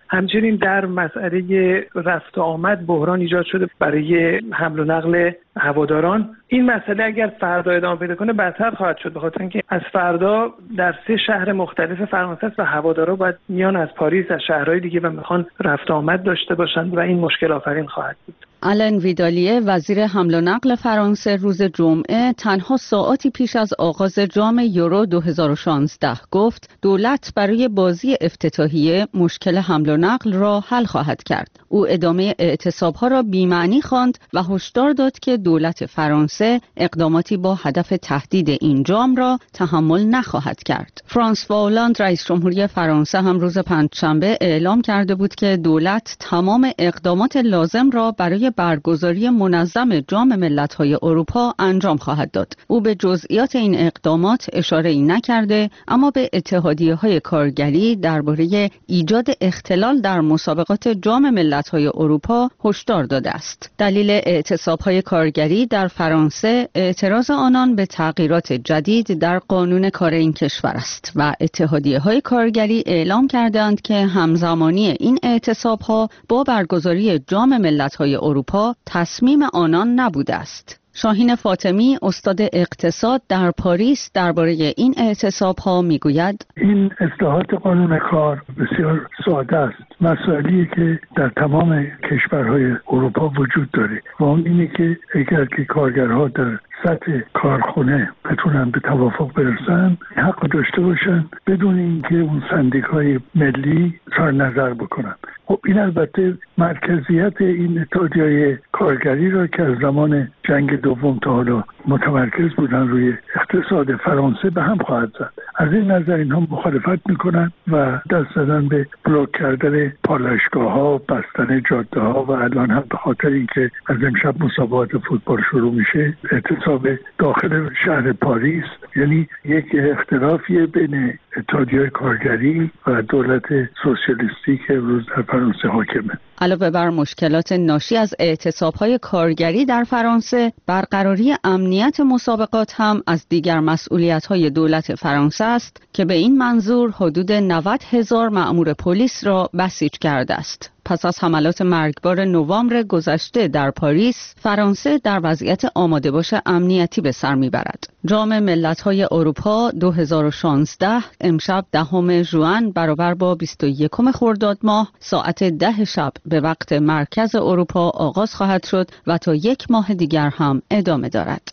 همچنین در مسئله رفت و آمد بحران ایجاد شده برای حمل و نقل هواداران. این مسئله اگر فردا ادامه پیدا کنه بدتر خواهد شد، بخاطر اینکه از فردا در سه شهر مختلف فرانسه است و هوادارا باید میان از پاریس از شهرهای دیگه و میخوان رفت و آمد داشته باشند و این مشکل آفرین خواهد بود. آلن ویدالیه وزیر حمل و نقل فرانسه روز جمعه تنها ساعاتی پیش از آغاز جام یورو دو هزار و شانزده گفت دولت برای بازی افتتاحیه مشکل حمل و نقل را حل خواهد کرد. او ادامه اعتصاب‌ها را بی‌معنی خواند و هشدار داد که دولت فرانسه اقداماتی با هدف تهدید این جام را تحمل نخواهد کرد. فرانسوا اولاند رئیس جمهوری فرانسه هم روز پنجشنبه اعلام کرده بود که دولت تمام اقدامات لازم را برای برگزاری منظم جام ملت‌های اروپا انجام خواهد داد. او به جزئیات این اقدامات اشاره‌ای نکرده، اما به اتحادیه‌های کارگری درباره ایجاد اختلال در مسابقات جام ملت‌های اروپا هشدار داده است. دلیل اعتصاب‌های کارگری در فرانسه اعتراض آنان به تغییرات جدید در قانون کار این کشور است و اتحادیه‌های کارگری اعلام کردند که همزمانی این اعتصاب‌ها با برگزاری جام ملت‌های اروپا تصمیم آنان نبوده است. شاهین فاطمی استاد اقتصاد در پاریس درباره این اعتصاب‌ها میگوید این اصلاحات قانون کار بسیار ساده است. مسائلی که در تمام کشورهای اروپا وجود داره و اون اینه که اگر که کارگرها در سطح کارخونه بتونن به توافق برسن حق داشته باشن بدون اینکه اون سندیکای ملی کار نظر بکنن. خب این البته مرکزیت این اتحادیه‌های کارگری را که از زمان جنگ دوم تا حالا متمرکز بودن روی اقتصاد فرانسه به هم خواهد زد. از این نظر اینها مخالفت میکنن و دست زدن به بلوک کردن پالایشگاه‌ها، بستن جاده‌ها و الان هم به خاطر اینکه از امشب مسابقات فوتبال شروع میشه اعتصاب داخل شهر پاریس، یعنی یک اختلافی بین اتحادیه کارگری و دولت سوسیالیستی که امروز در فرانسه حاکمه. علاوه بر مشکلات ناشی از اعتصاب‌های کارگری در فرانسه، برقراری امنیت مسابقات هم از دیگر مسئولیت‌های دولت فرانسه است که به این منظور حدود نود هزار مأمور پلیس را بسیج کرده است. پس از حملات مرگبار نوامبر گذشته در پاریس، فرانسه در وضعیت آماده باش امنیتی به سر میبرد. جام ملت‌های اروپا دو هزار و شانزده امشب دهم ژوئن برابر با بیست و یکم خرداد ماه ساعت ده شب به وقت مرکز اروپا آغاز خواهد شد و تا یک ماه دیگر هم ادامه دارد.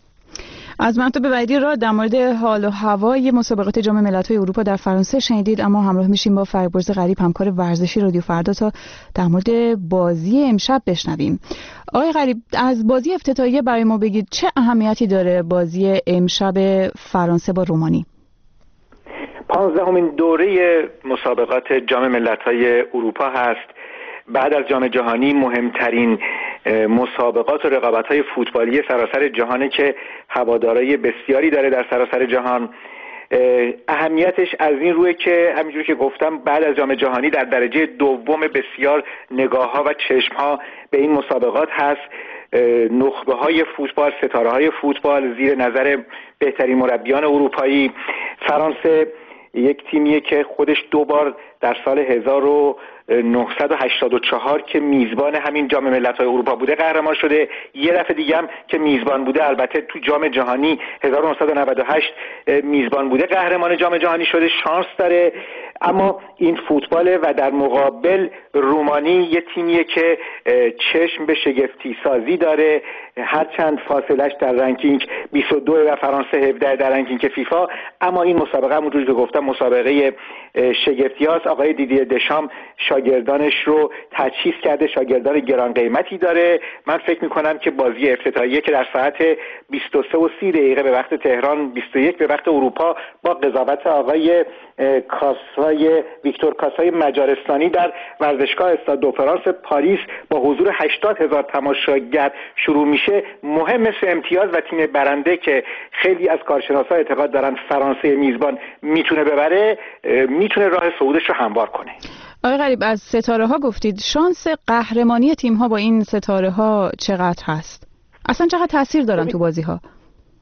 از مطلب بعدی را در مورد حال و هوای مسابقات جام ملت‌های اروپا در فرانسه شنیدید، اما همراه میشیم با فربرز غریب همکار ورزشی رادیو فردا تا در مورد بازی امشب بشنویم. آقای غریب، از بازی افتتاحیه برای ما بگید چه اهمیتی داره بازی امشب فرانسه با رومانی؟ پانزدهمین دوره مسابقات جام ملت‌های اروپا هست. بعد از جام جهانی مهمترین مسابقات و رقابت‌های فوتبالی سراسر جهانی که هوادارای بسیاری داره در سراسر جهان. اهمیتش از این روی که همینجوری که گفتم بعد از جام جهانی در درجه دوم بسیار نگاه‌ها و چشم‌ها به این مسابقات هست. نخبه‌های فوتبال، ستاره‌های فوتبال زیر نظر بهترین مربیان اروپایی. فرانسه یک تیمیه که خودش دو بار در سال هزار و نهصد و هشتاد و چهار که میزبان همین جام ملت‌های اروپا بوده قهرمان شده. یه دفعه دیگه هم که میزبان بوده، البته تو جام جهانی هزار و نهصد و نود و هشت میزبان بوده قهرمان جام جهانی شده. شانس داره. اما این فوتباله و در مقابل رومانی یه تیمیه که چشم به شگفتی سازی داره، هرچند فاصلش در رنکینگ بیست و دو و فرانسه هفده در رنکینگ فیفا، اما این مسابقه همونجوری که گفتم مسابقه شگفتی هاست. آقای دیدیه دشام شاگردانش رو تجهیز کرده، شاگردان گران قیمتی داره. من فکر میکنم که بازی افتتاحیه که در ساعت بیست و سه و سی دقیقه به وقت تهران، بیست و یک به وقت اروپا با قضاوت آقای کاسای ویکتور کاسای مجارستانی در ورزشگاه استاد دو فرانس پاریس با حضور هشتاد هزار تماشاگر شروع میشه، مهم مثل امتیاز و تیم برنده که خیلی از کارشناسا اعتقاد دارن فرانسه میزبان میتونه ببره، میتونه راه صعودش رو هموار کنه. آقای غریب، از ستاره ها گفتید، شانس قهرمانی تیم ها با این ستاره ها چقدر هست؟ اصلا چقدر تاثیر دارن تو بازی ها؟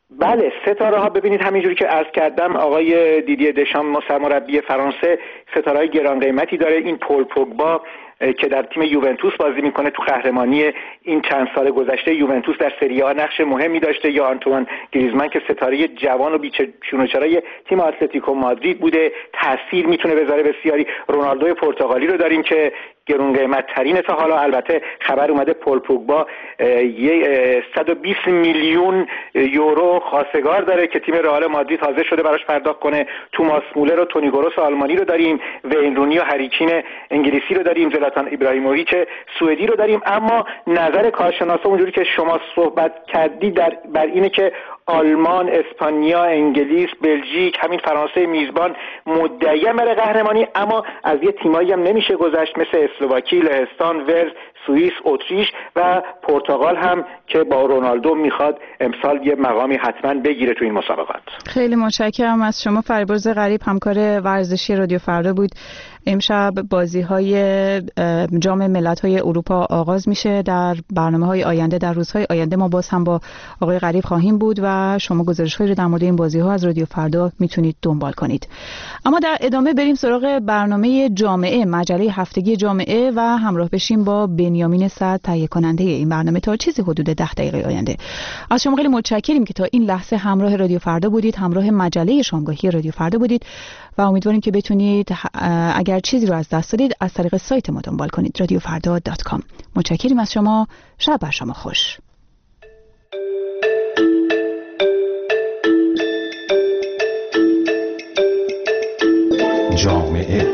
بله، ستاره ها ببینید همینجوری که عرض کردم آقای دیدیه دشام سرمربی فرانسه ستاره‌های گران قیمتی داره. این پول پوگبا که در تیم یوونتوس بازی میکنه، تو قهرمانی این چند سال گذشته یوونتوس در سری آ نقش مهمی داشته، یا آنتوان گریزمان که ستاره جوان و بیچونوچرای تیم اتلتیکو مادرید بوده، تاثیر میتونه بذاره بسیاری. رونالدو پرتغالی رو داریم که گران قیمت ترین تا حالا. البته خبر اومده پول پوگبا صد و بیست میلیون یورو خواستگار داره که تیم رئال مادرید حاضر شده براش پرداخت کنه. توماس مولر و تونی گروس آلمانی رو داریم، وین رونی و هری کین انگلیسی رو داریم، زلاتان ابراهیموویچ سوئدی رو داریم. اما نظر کارشناسا اونجوری که شما صحبت کردی در بر اینه که آلمان، اسپانیا، انگلیس، بلژیک، همین فرانسه میزبان مدعی امر قهرمانی، اما از یه تیمایی هم نمیشه گذشت مثل اسلواکی، لهستان، ولز، سوئیس، اتریش و پرتغال هم که با رونالدو میخواد امسال یه مقامی حتما بگیره تو این مسابقات. خیلی متشکرم از شما. فریبرز غریب، همکار ورزشی رادیو فردا بود. امشب بازی‌های جام ملت‌های اروپا آغاز میشه. در برنامه‌های آینده، در روزهای آینده ما باز هم با آقای غریب خواهیم بود و شما گزارش‌هایی رو در مورد این بازی‌ها از رادیو فردا میتونید دنبال کنید. اما در ادامه بریم سراغ برنامه جامعه، مجله هفتگی جامعه و همراه بشیم با بنیامین سعد، تهیه کننده این برنامه تا چیزی حدود ده دقیقه آینده. از شما خیلی متشکریم که تا این لحظه همراه رادیو فردا بودید، همراه مجله شامگاهی رادیو فردا بودید و امیدواریم که بتونید اگر چیزی رو از دست دادید از طریق سایت ما دنبال کنید رادیو فردا دات کام. متشکریم از شما. شب بر شما خوش. جامعه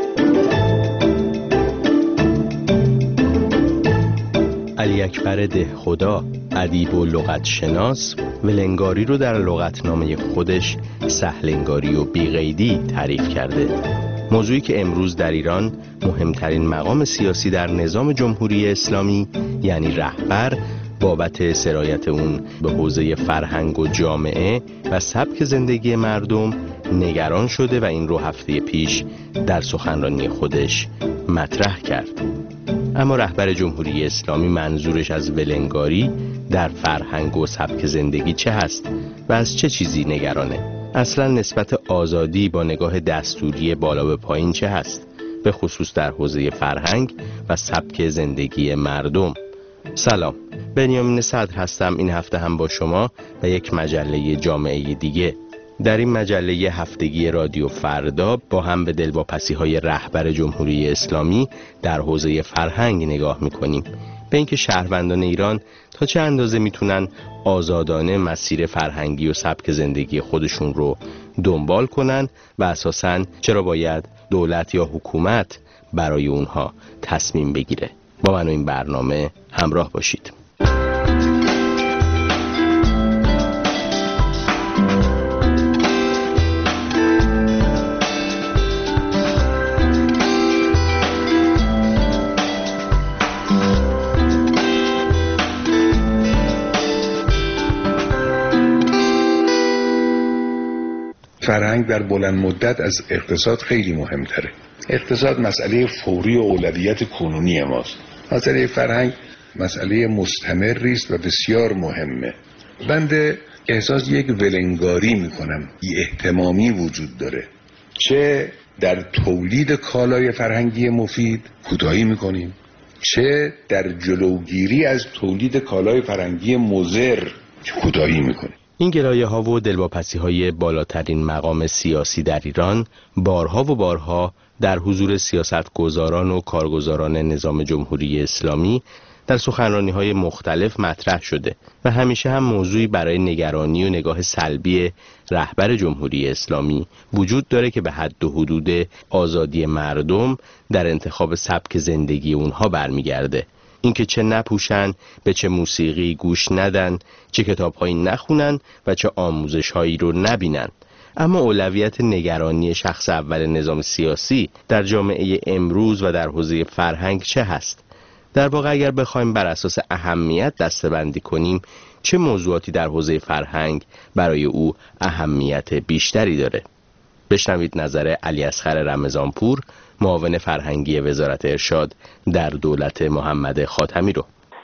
علی اکبر دهخدا، ادیب و لغت شناس، ولنگاری رو در لغتنامه خودش سهلنگاری و بیقیدی تعریف کرده. موضوعی که امروز در ایران مهمترین مقام سیاسی در نظام جمهوری اسلامی یعنی رهبر بابت سرایت اون به حوزه فرهنگ و جامعه و سبک زندگی مردم نگران شده و این رو هفته پیش در سخنرانی خودش مطرح کرد. اما رهبر جمهوری اسلامی منظورش از ولنگاری در فرهنگ و سبک زندگی چه هست و از چه چیزی نگرانه؟ اصلا نسبت آزادی با نگاه دستوری بالا به پایین چه هست؟ به خصوص در حوزه فرهنگ و سبک زندگی مردم. سلام، بنیامین صدر هستم. این هفته هم با شما و یک مجله جامعه دیگه. در این مجله هفتگی رادیو فردا با هم به دلواپسی‌های رهبر جمهوری اسلامی در حوزه فرهنگ نگاه می‌کنیم، به اینکه شهروندان ایران تا چه اندازه میتونن آزادانه مسیر فرهنگی و سبک زندگی خودشون رو دنبال کنن و اساساً چرا باید دولت یا حکومت برای اونها تصمیم بگیره. با من و این برنامه همراه باشید. فرهنگ در بلند مدت از اقتصاد خیلی مهمتره. اقتصاد مسئله فوری و اولویت کنونی ماست. مسئله فرهنگ مسئله مستمری است و بسیار مهمه. بنده احساس یک ولنگاری میکنم، بی اهتمامی وجود داره. چه در تولید کالای فرهنگی مفید کوتاهی میکنیم، چه در جلوگیری از تولید کالای فرهنگی مضر کوتاهی میکنیم. این گلایه ها و دلواپسی های بالاترین مقام سیاسی در ایران بارها و بارها در حضور سیاستگزاران و کارگزاران نظام جمهوری اسلامی در سخنرانی های مختلف مطرح شده و همیشه هم موضوعی برای نگرانی و نگاه سلبی رهبر جمهوری اسلامی وجود داره که به حد و حدود آزادی مردم در انتخاب سبک زندگی اونها برمیگرده. اینکه چه نپوشن، به چه موسیقی گوش ندن، چه کتاب‌هایی نخونن و چه آموزش‌هایی رو نبینن. اما اولویت نگرانی شخص اول نظام سیاسی در جامعه امروز و در حوزه فرهنگ چه هست؟ در واقع اگر بخوایم بر اساس اهمیت دسته‌بندی کنیم، چه موضوعاتی در حوزه فرهنگ برای او اهمیت بیشتری داره؟ بشنوید نظر علی اصغر رمضانپور، معاون فرهنگی وزارت ارشاد در دولت محمد خاتمی رو.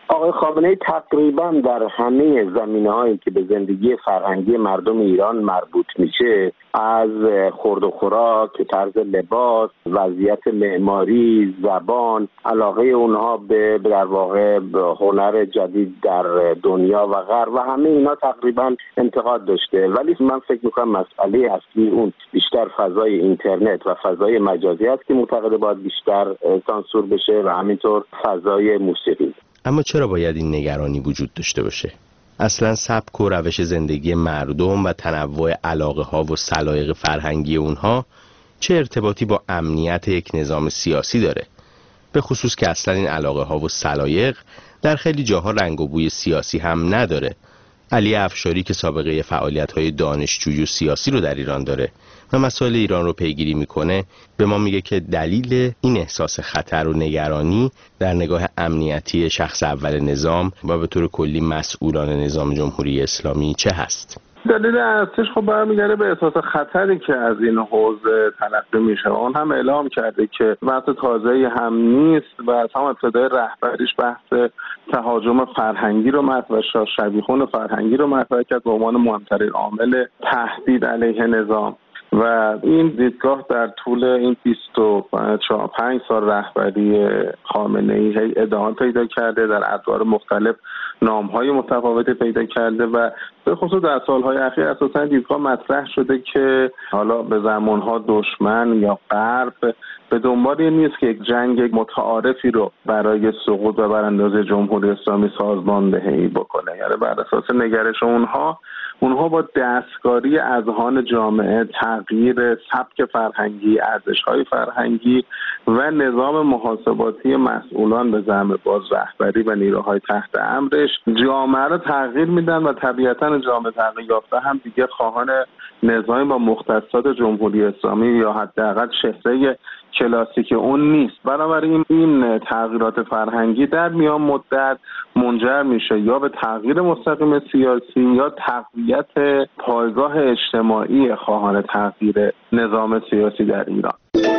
آقای خامنه‌ای تقریبا در همه زمینه‌هایی که به زندگی فرهنگی مردم ایران مربوط میشه، از خورد و خوراک، طرز لباس، وضعیت معماری، زبان، علاقه اونها به در واقع هنر جدید در دنیا و غرب و همه اینا تقریبا انتقاد داشته. ولی من فکر می‌کنم مسئله اصلی اون بیشتر فضای اینترنت و فضای مجازی است که معتقد باید بیشتر سانسور بشه و همینطور فضای موسیقی. اما چرا باید این نگرانی وجود داشته باشه؟ اصلا سبک و روش زندگی مردم و تنوع علاقه ها و سلایق فرهنگی اونها چه ارتباطی با امنیت یک نظام سیاسی داره؟ به خصوص که اصلا این علاقه ها و سلایق در خیلی جاها رنگ و بوی سیاسی هم نداره. علی افشاری که سابقه فعالیت‌های دانشجویی و سیاسی رو در ایران داره و مسائل ایران رو پیگیری میکنه، به ما میگه که دلیل این احساس خطر و نگرانی در نگاه امنیتی شخص اول نظام و به طور کلی مسئولان نظام جمهوری اسلامی چه هست؟ دلیل اصلیش خب برمیگرده به احساس خطری که از این حوزه تلقی میشه. اون هم اعلام کرده که بحث تازه‌ای هم نیست و از هم ابتدای رهبریش بحث تهاجم فرهنگی رو مطرح و شبیخون فرهنگی رو مطرح کرد به عنوان مهمترین عامل تهدید علیه نظام. و این دیدگاه در طول این بیست و پنج سال رهبری خامنه‌ای هی ادامه پیدا کرده، در ادوار مختلف نام‌های متفاوتی پیدا کرده و به خصوص در سال‌های اخیر اساساً دیدگاه مطرح شده که حالا به زمان‌ها دشمن یا غرب به دنبال این نیست که یک جنگ متعارفی رو برای سقوط و براندازی جمهوری اسلامی سازماندهی بکنه. یعنی بر اساس نگرش اونها اونها با دستکاری اذهان جامعه، تغییر سبک فرهنگی، ارزش‌های فرهنگی و نظام محاسباتی مسئولان به زعم باز رهبری و نیروهای تحت امرش جامعه رو تغییر میدن و طبیعتاً جامعه تغییر یافته هم دیگه خواهان نظامی با مختصات جمهوری اسلامی یا حداقل چهره کلاسیک اون نیست. بنابراین این تغییرات فرهنگی در میان مدت منجر میشه یا به تغییر مستقیم سیاسی یا تقویت پایگاه اجتماعی خواهان تغییر نظام سیاسی در ایران.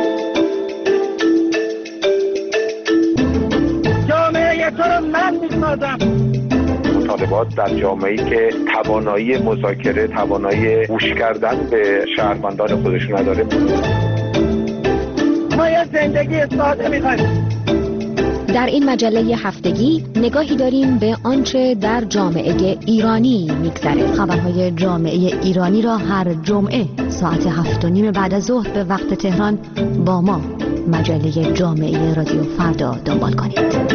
جامعه تو رو من میسازم. مطالبات در جامعه‌ای که توانایی مذاکره، توانایی گوش کردن به شهروندان خودش نداره. ما یه زندگی ساده می‌خوایم. در این مجله هفتگی نگاهی داریم به آنچه در جامعه ایرانی می‌گذره. خبرهای جامعه ایرانی را هر جمعه ساعت هفت و نیم بعد از ظهر به وقت تهران با ما مجله جامعه رادیو فردا دنبال کنید.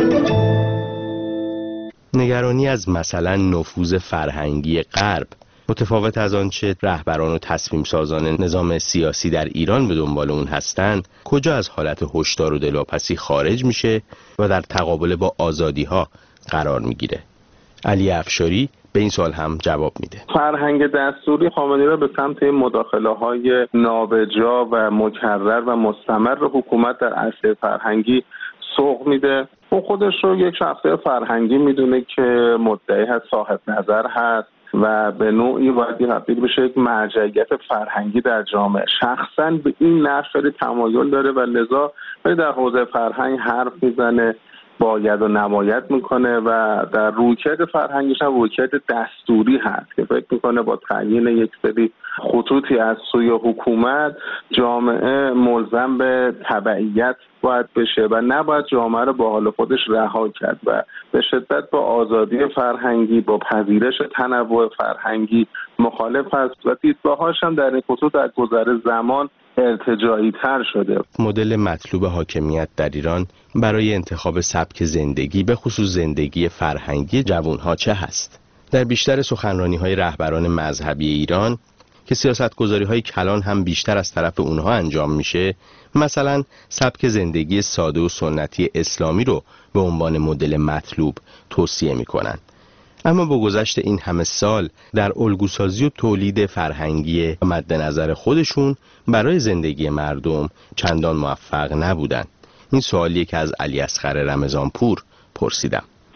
نگرانی از مثلا نفوذ فرهنگی غرب متفاوت از آنچه رهبران و تصمیم سازان نظام سیاسی در ایران به دنبال اون هستند، کجا از حالت هشدار و دلواپسی خارج میشه و در تقابل با آزادی ها قرار میگیره؟ علی افشاری به این سوال هم جواب میده. فرهنگ دستوری خامنه‌ای را به سمت مداخله های نابجا و مکرر و مستمر حکومت در عرصه فرهنگی سوق میده. اون خودش رو یک شخصیت فرهنگی میدونه که مدعی هست، صاحب نظر هست و به نوعی باید تبدیل بشه یک مرجعیت فرهنگی در جامعه. شخصا به این نقش خیلی تمایل داره و لذا در حوزه فرهنگ حرف میزنه، باید و نباید میکنه و در رویکرد فرهنگیش هم رویکرد دستوری هست که فکر میکنه با تعیین یک سری خطوطی از سوی حکومت جامعه ملزم به تبعیت باید بشه و نباید جامعه رو با حال خودش رها کرد و به شدت با آزادی فرهنگی، با پذیرش تنوع فرهنگی مخالف است و دیدگاه‌هاش هم در این خصوص در گذر زمان ارتجاعی تر شده. مدل مطلوب حاکمیت در ایران برای انتخاب سبک زندگی به خصوص زندگی فرهنگی جوانها چه هست؟ در بیشتر سخنرانی‌های رهبران مذهبی ایران که سیاستگذاری‌های کلان هم بیشتر از طرف اونها انجام میشه، مثلا سبک زندگی ساده و سنتی اسلامی رو به عنوان مدل مطلوب توصیه میکنن. اما با گذشت این همه سال در الگوسازی و تولید فرهنگی مد نظر خودشون برای زندگی مردم چندان موفق نبودن. این سوالیه که از علی اصغر رمضانپور پرسیدم.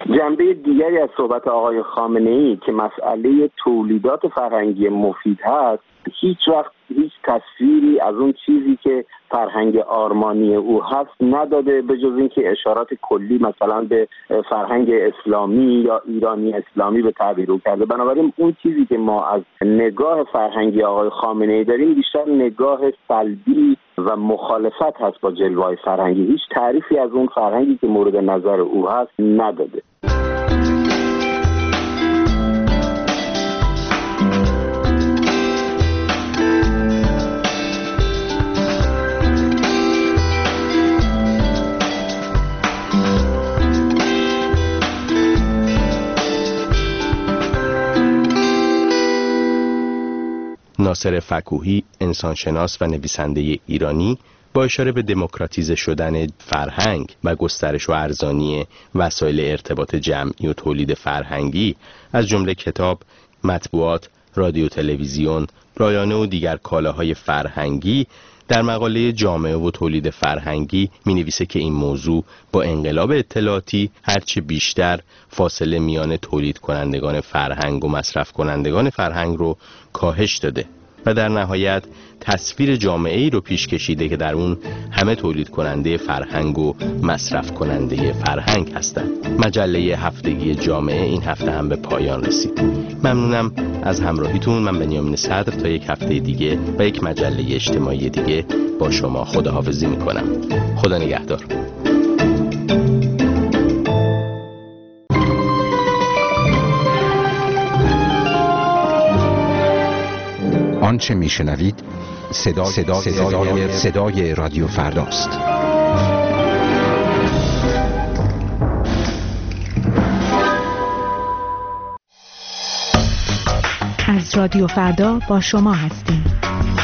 جنبه دیگری از صحبت آقای خامنه‌ای که مسئله تولیدات فرهنگی مفید هست، هیچ وقت هیچ تصویری از اون چیزی که فرهنگ آرمانی او هست نداده، به جز اینکه اشارات کلی مثلا به فرهنگ اسلامی یا ایرانی اسلامی به تعبیر او کرده. بنابراین اون چیزی که ما از نگاه فرهنگی آقای خامنه‌ای داریم بیشتر نگاه سلبی و مخالفت هست با جلوه‌های فرهنگی. هیچ تعریفی از اون فرهنگی که مورد نظر او هست نداده. ناصر فکوهی، انسانشناس و نویسنده ایرانی، با اشاره به دموکراتیزه شدن فرهنگ و گسترش و ارزانی وسایل ارتباط جمعی و تولید فرهنگی از جمله کتاب، مطبوعات، رادیو، تلویزیون، رایانه و دیگر کالاهای فرهنگی، در مقاله جامعه و تولید فرهنگی می نویسه که این موضوع با انقلاب اطلاعاتی هرچه بیشتر فاصله میان تولید کنندگان فرهنگ و مصرف کنندگان فرهنگ رو کاهش داده و در نهایت تصویر جامعه ای رو پیش کشیده که در اون همه تولید کننده فرهنگ و مصرف کننده فرهنگ هستند. مجله هفتگی جامعه این هفته هم به پایان رسید. ممنونم از همراهیتون. من بنیامین صدر تا یک هفته دیگه و یک مجله اجتماعی دیگه با شما خداحافظی میکنم. خدا نگهدار. آنچه میشنوید صدا صدای, صدای, صدای رادیو فرداست. از رادیو فردا با شما هستیم.